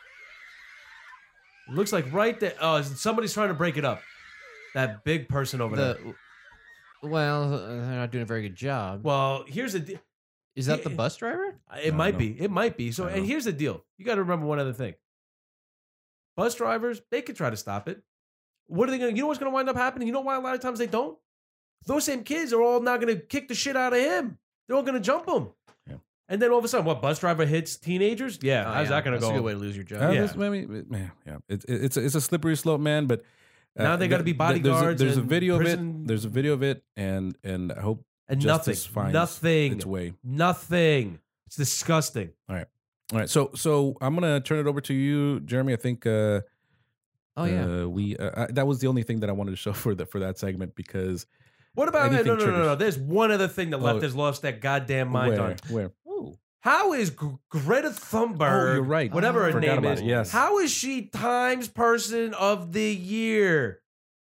It looks like right there. Oh, somebody's trying to break it up. That big person over there. The, well, uh, they're not doing a very good job. Well, here's the. De- Is that the bus driver? It I might don't be. It might be. So, I don't and know. here's the deal. You got to remember one other thing. Bus drivers, they could try to stop it. What are they going to? You know what's going to wind up happening? You know why a lot of times they don't? Those same kids are all now going to kick the shit out of him. They're all going to jump him. Yeah. And then all of a sudden, what, bus driver hits teenagers? Yeah. Oh, how's yeah. that going to That's go? a good way to lose your job. Uh, Yeah. this- maybe, man, yeah, it's it's a, it's a slippery slope, man. But uh, Now they gotta be th- th- there's a- bodyguards There's a, and video of prison- it. There's a video of it, and and I hope And nothing. justice finds Nothing. its way. Nothing. It's disgusting. All right, all right. So so I'm gonna turn it over to you, Jeremy. I think. Uh, Oh yeah. uh, we uh, I, that was the only thing that I wanted to show for that for that segment because What about no, Anything no, no, no, no? triggers. There's one other thing that Oh. left has lost that goddamn mind where on. where How is G- Greta Thunberg? Oh, you're right. Whatever her Forgot name about is. it, yes. How is she Times Person of the Year?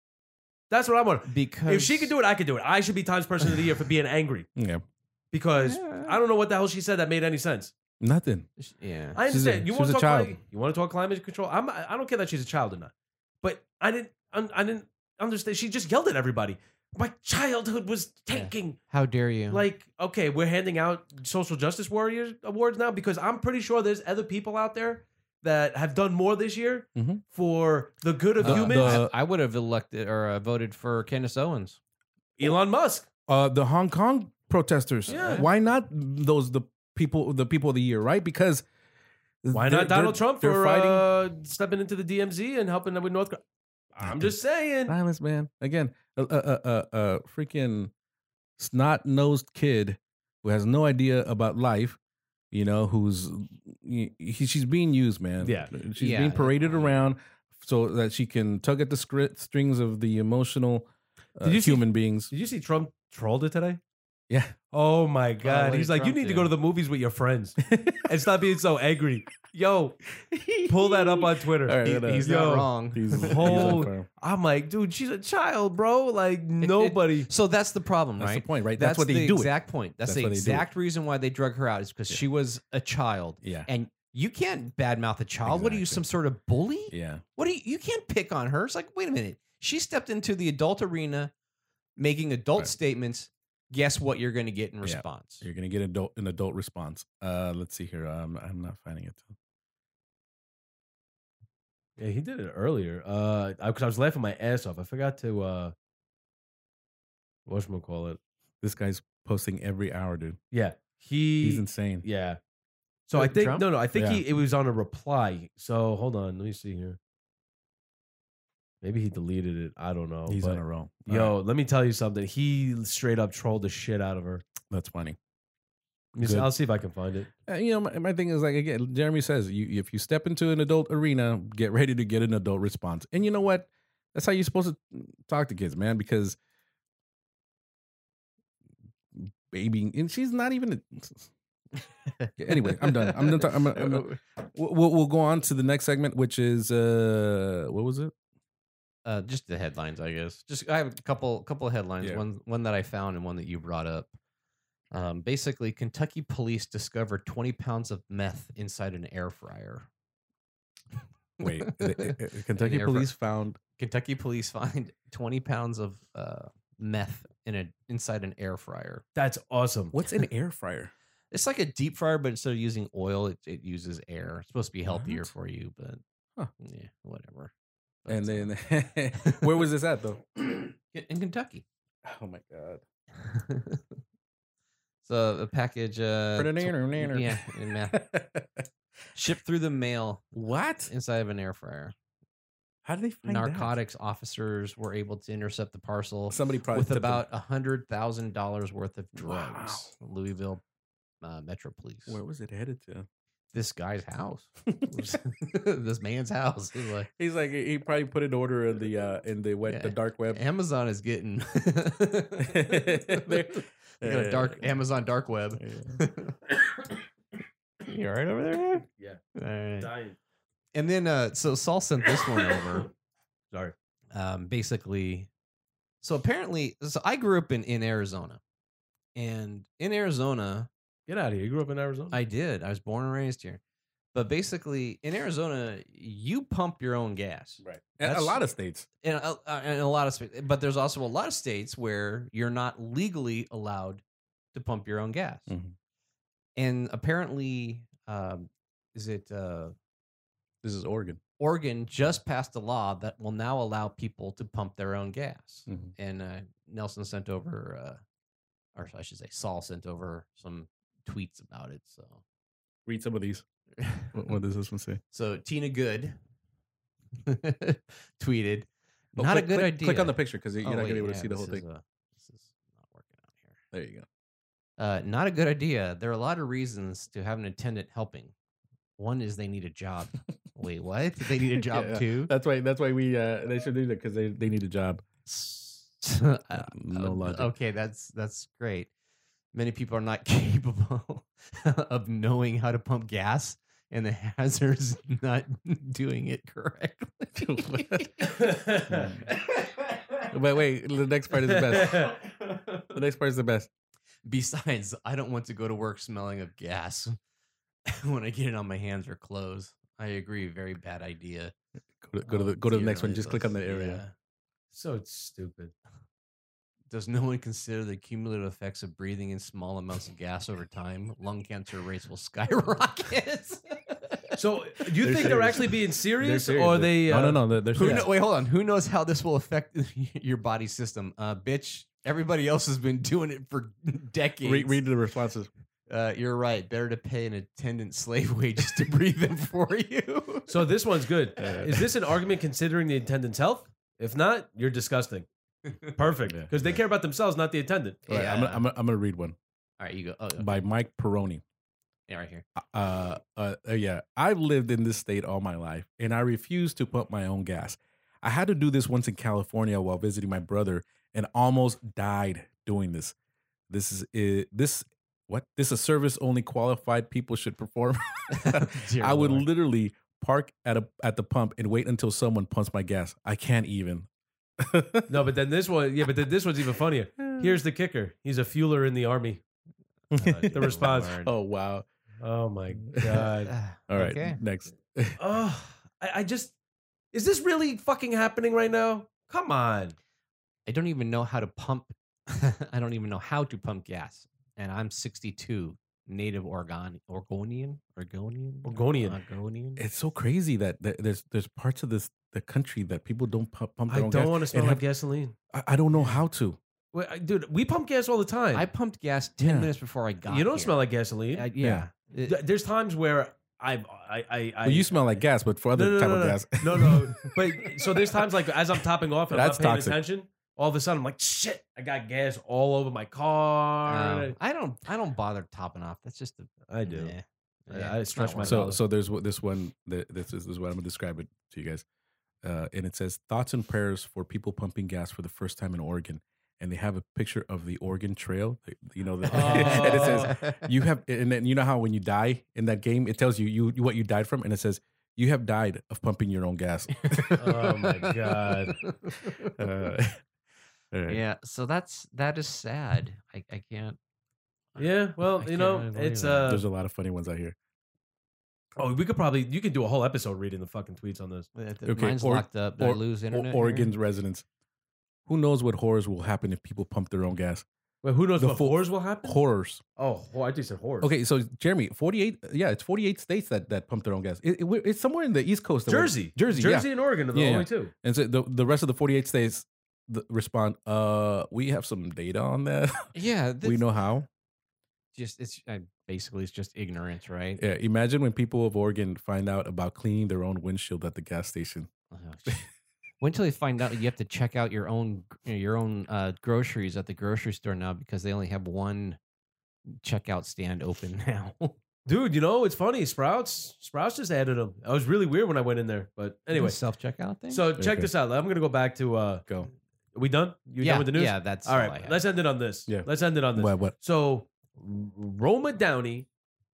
That's what I want. Because If she could do it, I could do it. I should be Times Person of the Year for being angry yeah because I don't know what the hell she said that made any sense. nothing. Yeah. I She's a- understand. you she want was to a talk? child. cli- you want to talk climate control? I'm, I don't care that she's a child or not, but I didn't. I didn't understand. She just yelled at everybody. My childhood was taking. How dare you? Like, okay, we're handing out social justice warriors awards now because I'm pretty sure there's other people out there that have done more this year Mhm. for the good of The- humans. the- I would have elected or uh, voted for Candace Owens. Elon Musk. Uh, the Hong Kong protesters. Yeah. Why not those the people the people of the year, right? Because Why they're- not Donald they're- Trump they're for fighting uh, stepping into the D M Z and helping them with North Korea? I'm just saying. violence, man. Again, a a a, a, a freaking snot nosed kid who has no idea about life. You know, who's he, she's being used, man. Yeah. she's Yeah. being paraded around so that she can tug at the scri- strings of the emotional uh, Did you see- human beings. Did you see Trump trolled it today? Yeah. Oh my what God. did He's like, you Trump need to do? go to the movies with your friends and stop being so angry. Yo, pull that up on Twitter. All right, He- no, no. he's Yo. not wrong. He's, he's Whole- on fire. I'm like, dude, she's a child, bro. Like, It- it- nobody. so that's the problem, That's right? the point, right? That's, what they the do. It. exact point. That's, That's the why they do it. exact reason why they drug her out is because she was a child. Yeah. And you can't badmouth a child. What are you, Exactly. some sort of bully? Yeah. What do you? You can't pick on her. It's like, wait a minute. She stepped into the adult arena, making adult Right. statements guess what you're going to get in Yeah. response. You're gonna get an adult an adult response. Uh, let's see here. Um, I'm not finding it. Yeah, he did it earlier. Uh, because I was laughing my ass off. I forgot to uh, whatchamacallit. This guy's posting every hour, dude. Yeah, he He's insane. Yeah. So Who, I think Trump? no, no. I think Yeah. he it was on a reply. So hold on, let me see here. Maybe he deleted it. I don't know. He's but, on a roll. Yo, Alright, let me tell you something. He straight up trolled the shit out of her. that's funny. Let me see- Good. I'll see if I can find it. Uh, you know, my, my thing is like again, Jeremy says, you if you step into an adult arena, get ready to get an adult response. And you know what? That's how you're supposed to talk to kids, man. Because baby, and she's not even. A, anyway, I'm done. I'm done. talk- I'm, I'm, I'm, we'll we'll go on to the next segment, which is uh, what was it? Uh, just the headlines, I guess. Just I have a couple couple of headlines. Yeah. One one that I found and one that you brought up. Um, basically, Kentucky police discovered twenty pounds of meth inside an air fryer. Wait, the- uh, uh, Kentucky An air fry- police found. Kentucky police find twenty pounds of uh, meth in a inside an air fryer. That's awesome. What's an air fryer? It's like a deep fryer, but instead of using oil, it, it uses air. It's supposed to be healthier What? for you, but Huh. yeah, whatever. But, And uh, then where was this at though? in Kentucky. Oh my god. So a package, uh, tw- Nanner. yeah, in meth. Shipped through the mail What? inside of an air fryer. How did they find that? Narcotics officers were able to intercept the parcel Somebody probably with tipped them. about a hundred thousand dollars worth of Wow. drugs. Louisville uh, Metro Police. Where was it headed to? This guy's house. This man's house. He's like, He's like he probably put an order in the uh in the web, Yeah. the dark web. Amazon is getting They They got a dark Amazon dark web. You all right over there, man? Yeah. All right. Dying. And then uh so Saul sent this one over. Sorry. Um basically so apparently so I grew up in, in Arizona. And in Arizona, Get out of here. You grew up in Arizona? I did. I was born and raised here. But basically in Arizona, you pump your own gas. Right. A That's- lot of states. In a, uh, in a lot of states, but there's also a lot of states where you're not legally allowed to pump your own gas. Mhm. And apparently, um, is it uh, This is Oregon. Oregon just passed a law that will now allow people to pump their own gas. Mhm. And uh, Nelson sent over, uh, or I should say, Saul sent over some tweets about it. So, Read some of these. What, what does this one say? so Tina Good tweeted, Oh, "Not click- a good click- idea." Click on the picture because you're Oh, not wait, gonna be able to yeah, see the whole this thing. is, uh, this is not working out here. There you go. Uh, not a good idea. There are a lot of reasons to have an attendant helping. One is they need a job. Wait, what? They need a job Yeah, too? That's why. That's why we. Uh, they should do that because they, they need a job. Uh, No uh, logic. Okay, that's that's great. Many people are not capable of knowing how to pump gas, and the hazards not doing it correctly. But wait, the next part is the best. The next part is the best. Besides, I don't want to go to work smelling of gas when I get it on my hands or clothes. I agree, very bad idea. Go to, go to the Oh, go to the dear, next one. like Just click on the those- area. yeah. So stupid. Does no one consider the cumulative effects of breathing in small amounts of gas over time? Lung cancer rates will skyrocket. So do you They're think they're serious. actually being serious, serious. or they? No, uh, no, no. They're, they're Who serious. kno- wait, hold on. Who knows how this will affect your body system? Uh, bitch, everybody else has been doing it for decades. Read, read the responses. Uh, you're right. Better to pay an attendant slave wages to breathe them for you. So this one's good. Uh, Is this an argument considering the attendant's health? If not, you're disgusting. Perfect. Yeah, Because they yeah. care about themselves, not the attendant. All right, I'm, gonna, I'm, gonna, I'm gonna read one All right, you go. Oh, okay. by Mike Peroni. Yeah, right here. Uh, uh, uh, yeah, I've lived in this state all my life, and I refuse to pump my own gas. I had to do this once in California while visiting my brother, and almost died doing this. This is uh, this what? This is a service only qualified people should perform. Dear I would Lord. literally park at a at the pump and wait until someone pumps my gas. I can't even. No, but then this one, yeah, but then this one's even funnier. Here's the kicker. He's a fueler in the army. The response. Lord. Oh wow! Oh my God. All right, Okay. next. Oh, I, I just, is this really fucking happening right now? Come on. I don't even know how to pump I don't even know how to pump gas, and I'm sixty-two, native Oregon, Oregonian, Oregonian, Oregonian. Oregonian. It's so crazy that th- there's there's parts of this the country that people don't pump, pump I their own don't gas want to smell and like have- gasoline. I, I don't know how to. Wait, I- dude, we pump gas all the time. I pumped gas ten Yeah. minutes before I got. you don't here. smell like gasoline. I- yeah. It- Th- There's times where I've I I, I Well, you smell like gas, but for other no, no, type no, of no, gas. No, no. But so there's times like as I'm topping off and That's I'm not paying toxic. attention, all of a sudden I'm like, shit, I got gas all over my car. No, I don't. I don't bother topping off. That's just. A, I do. Nah. I- Yeah, I it's stretch not my worth So dollar. so there's what this one. th- This is, this is what I'm gonna describe it to you guys. Uh, and it says thoughts and prayers for people pumping gas for the first time in Oregon. And they have a picture of the Oregon Trail. You know, the, and it says you have, and then you know how when you die in that game, it tells you you you- what you died from, and it says you have died of pumping your own gas. Oh my god. Uh, all right. Yeah, so that's that is sad. I, I can't. Yeah, well, I you know, can't believe it's that. uh There's a lot of funny ones out here. oh, we could probably you could do a whole episode reading the fucking tweets on this. Okay, Mine's or- locked up. Did I or- lose or- internet? here? Oregon's residents. Who knows what horrors will happen if people pump their own gas? Wait, who knows The what full- horrors will happen? Horrors. Oh, oh, I just said horrors. Okay, so Jeremy, forty-eight. Yeah, it's forty-eight states that, that pump their own gas. It, it- it's somewhere in the East Coast. that we're- Jersey, Jersey, Jersey, yeah. and Oregon are the Yeah, only yeah. two. And so the the rest of the forty-eight states th- respond. Uh, we have some data on that. Yeah, we that's know how. just it's uh, basically it's just ignorance, right? Yeah, imagine when people of Oregon find out about cleaning their own windshield at the gas station. Oh, sh- Wait until you find out you have to check out your own your own uh, groceries at the grocery store now because they only have one checkout stand open now. Dude, you know, it's funny. Sprouts, Sprouts just added them. I was really weird when I went in there. But anyway, self checkout thing. so check Okay. this out. I'm gonna go back to uh Go. Are we done? You yeah, done with the news? yeah, that's all all right. I had. Let's end it on this. Yeah. Let's end it on this. What? What? So Roma Downey,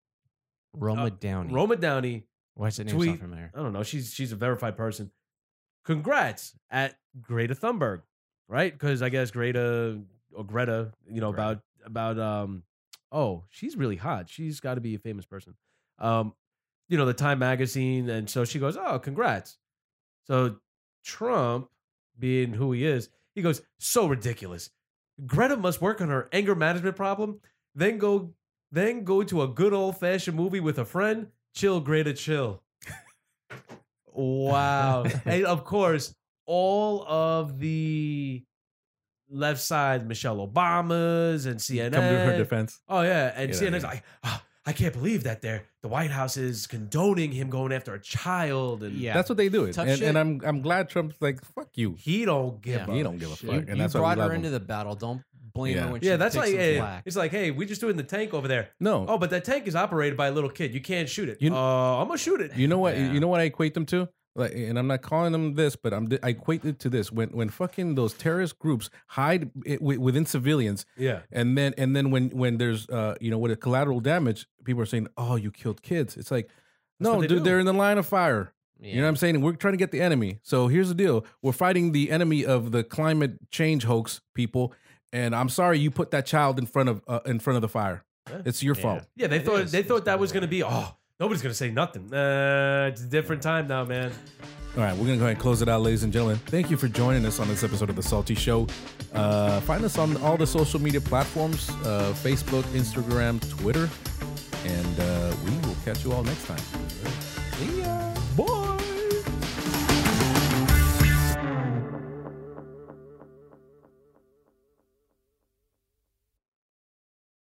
Roma uh, Downey. Roma Downey. Why does that name tweet- sound familiar? I don't know. She's she's a verified person. Congrats at Greta Thunberg, right? Because I guess Greta or Greta, you know, Greta. about about um oh, she's really hot. She's got to be a famous person. Um, you know, the Time magazine, and so she goes, "Oh, congrats." So Trump, being who he is, he goes, "So ridiculous. Greta must work on her anger management problem, then go then go to a good old-fashioned movie with a friend. Chill, Greta, chill." Wow. And of course, all of the left side, Michelle Obama's and C N N. Come to her defense. Oh, yeah. And Get C N N's outta like, "Ah, I can't believe that they're, the White House is condoning him going after a child. And Yeah. That's what they do. It. Tough And, shit. and I'm I'm glad Trump's like, fuck you. he don't give Yeah. a He don't give a shit. fuck. You, and you that's why we brought her love into him. the battle. Don't blame Yeah. her when Yeah, she that's takes like, some hey, flack. it's like, hey, we just doing the tank over there. No. Oh, but that tank is operated by a little kid. You can't shoot it. You- uh, I'm going to shoot it. You know what? Yeah. You know what I equate them to? Like, and I'm not calling them this, but I'm I equate it to this. When when fucking those terrorist groups hide it wi- within civilians, Yeah. and then and then when when there's uh you know with a collateral damage, people are saying, "Oh, you killed kids." It's like, no, what they dude, do. they're in the line of fire. You know what I'm saying? And we're trying to get the enemy. So here's the deal: we're fighting the enemy of the climate change hoax people. And I'm sorry you put that child in front of uh, in front of the fire. Yeah. It's your Yeah. fault. Yeah, they It thought is. they It's thought that kinda was going to be, oh, nobody's going to say nothing. Uh, it's a different time now, man. All right, we're going to go ahead and close it out, ladies and gentlemen. Thank you for joining us on this episode of The Salty Show. Uh, find us on all the social media platforms, uh, Facebook, Instagram, Twitter, and uh, we will catch you all next time. See ya.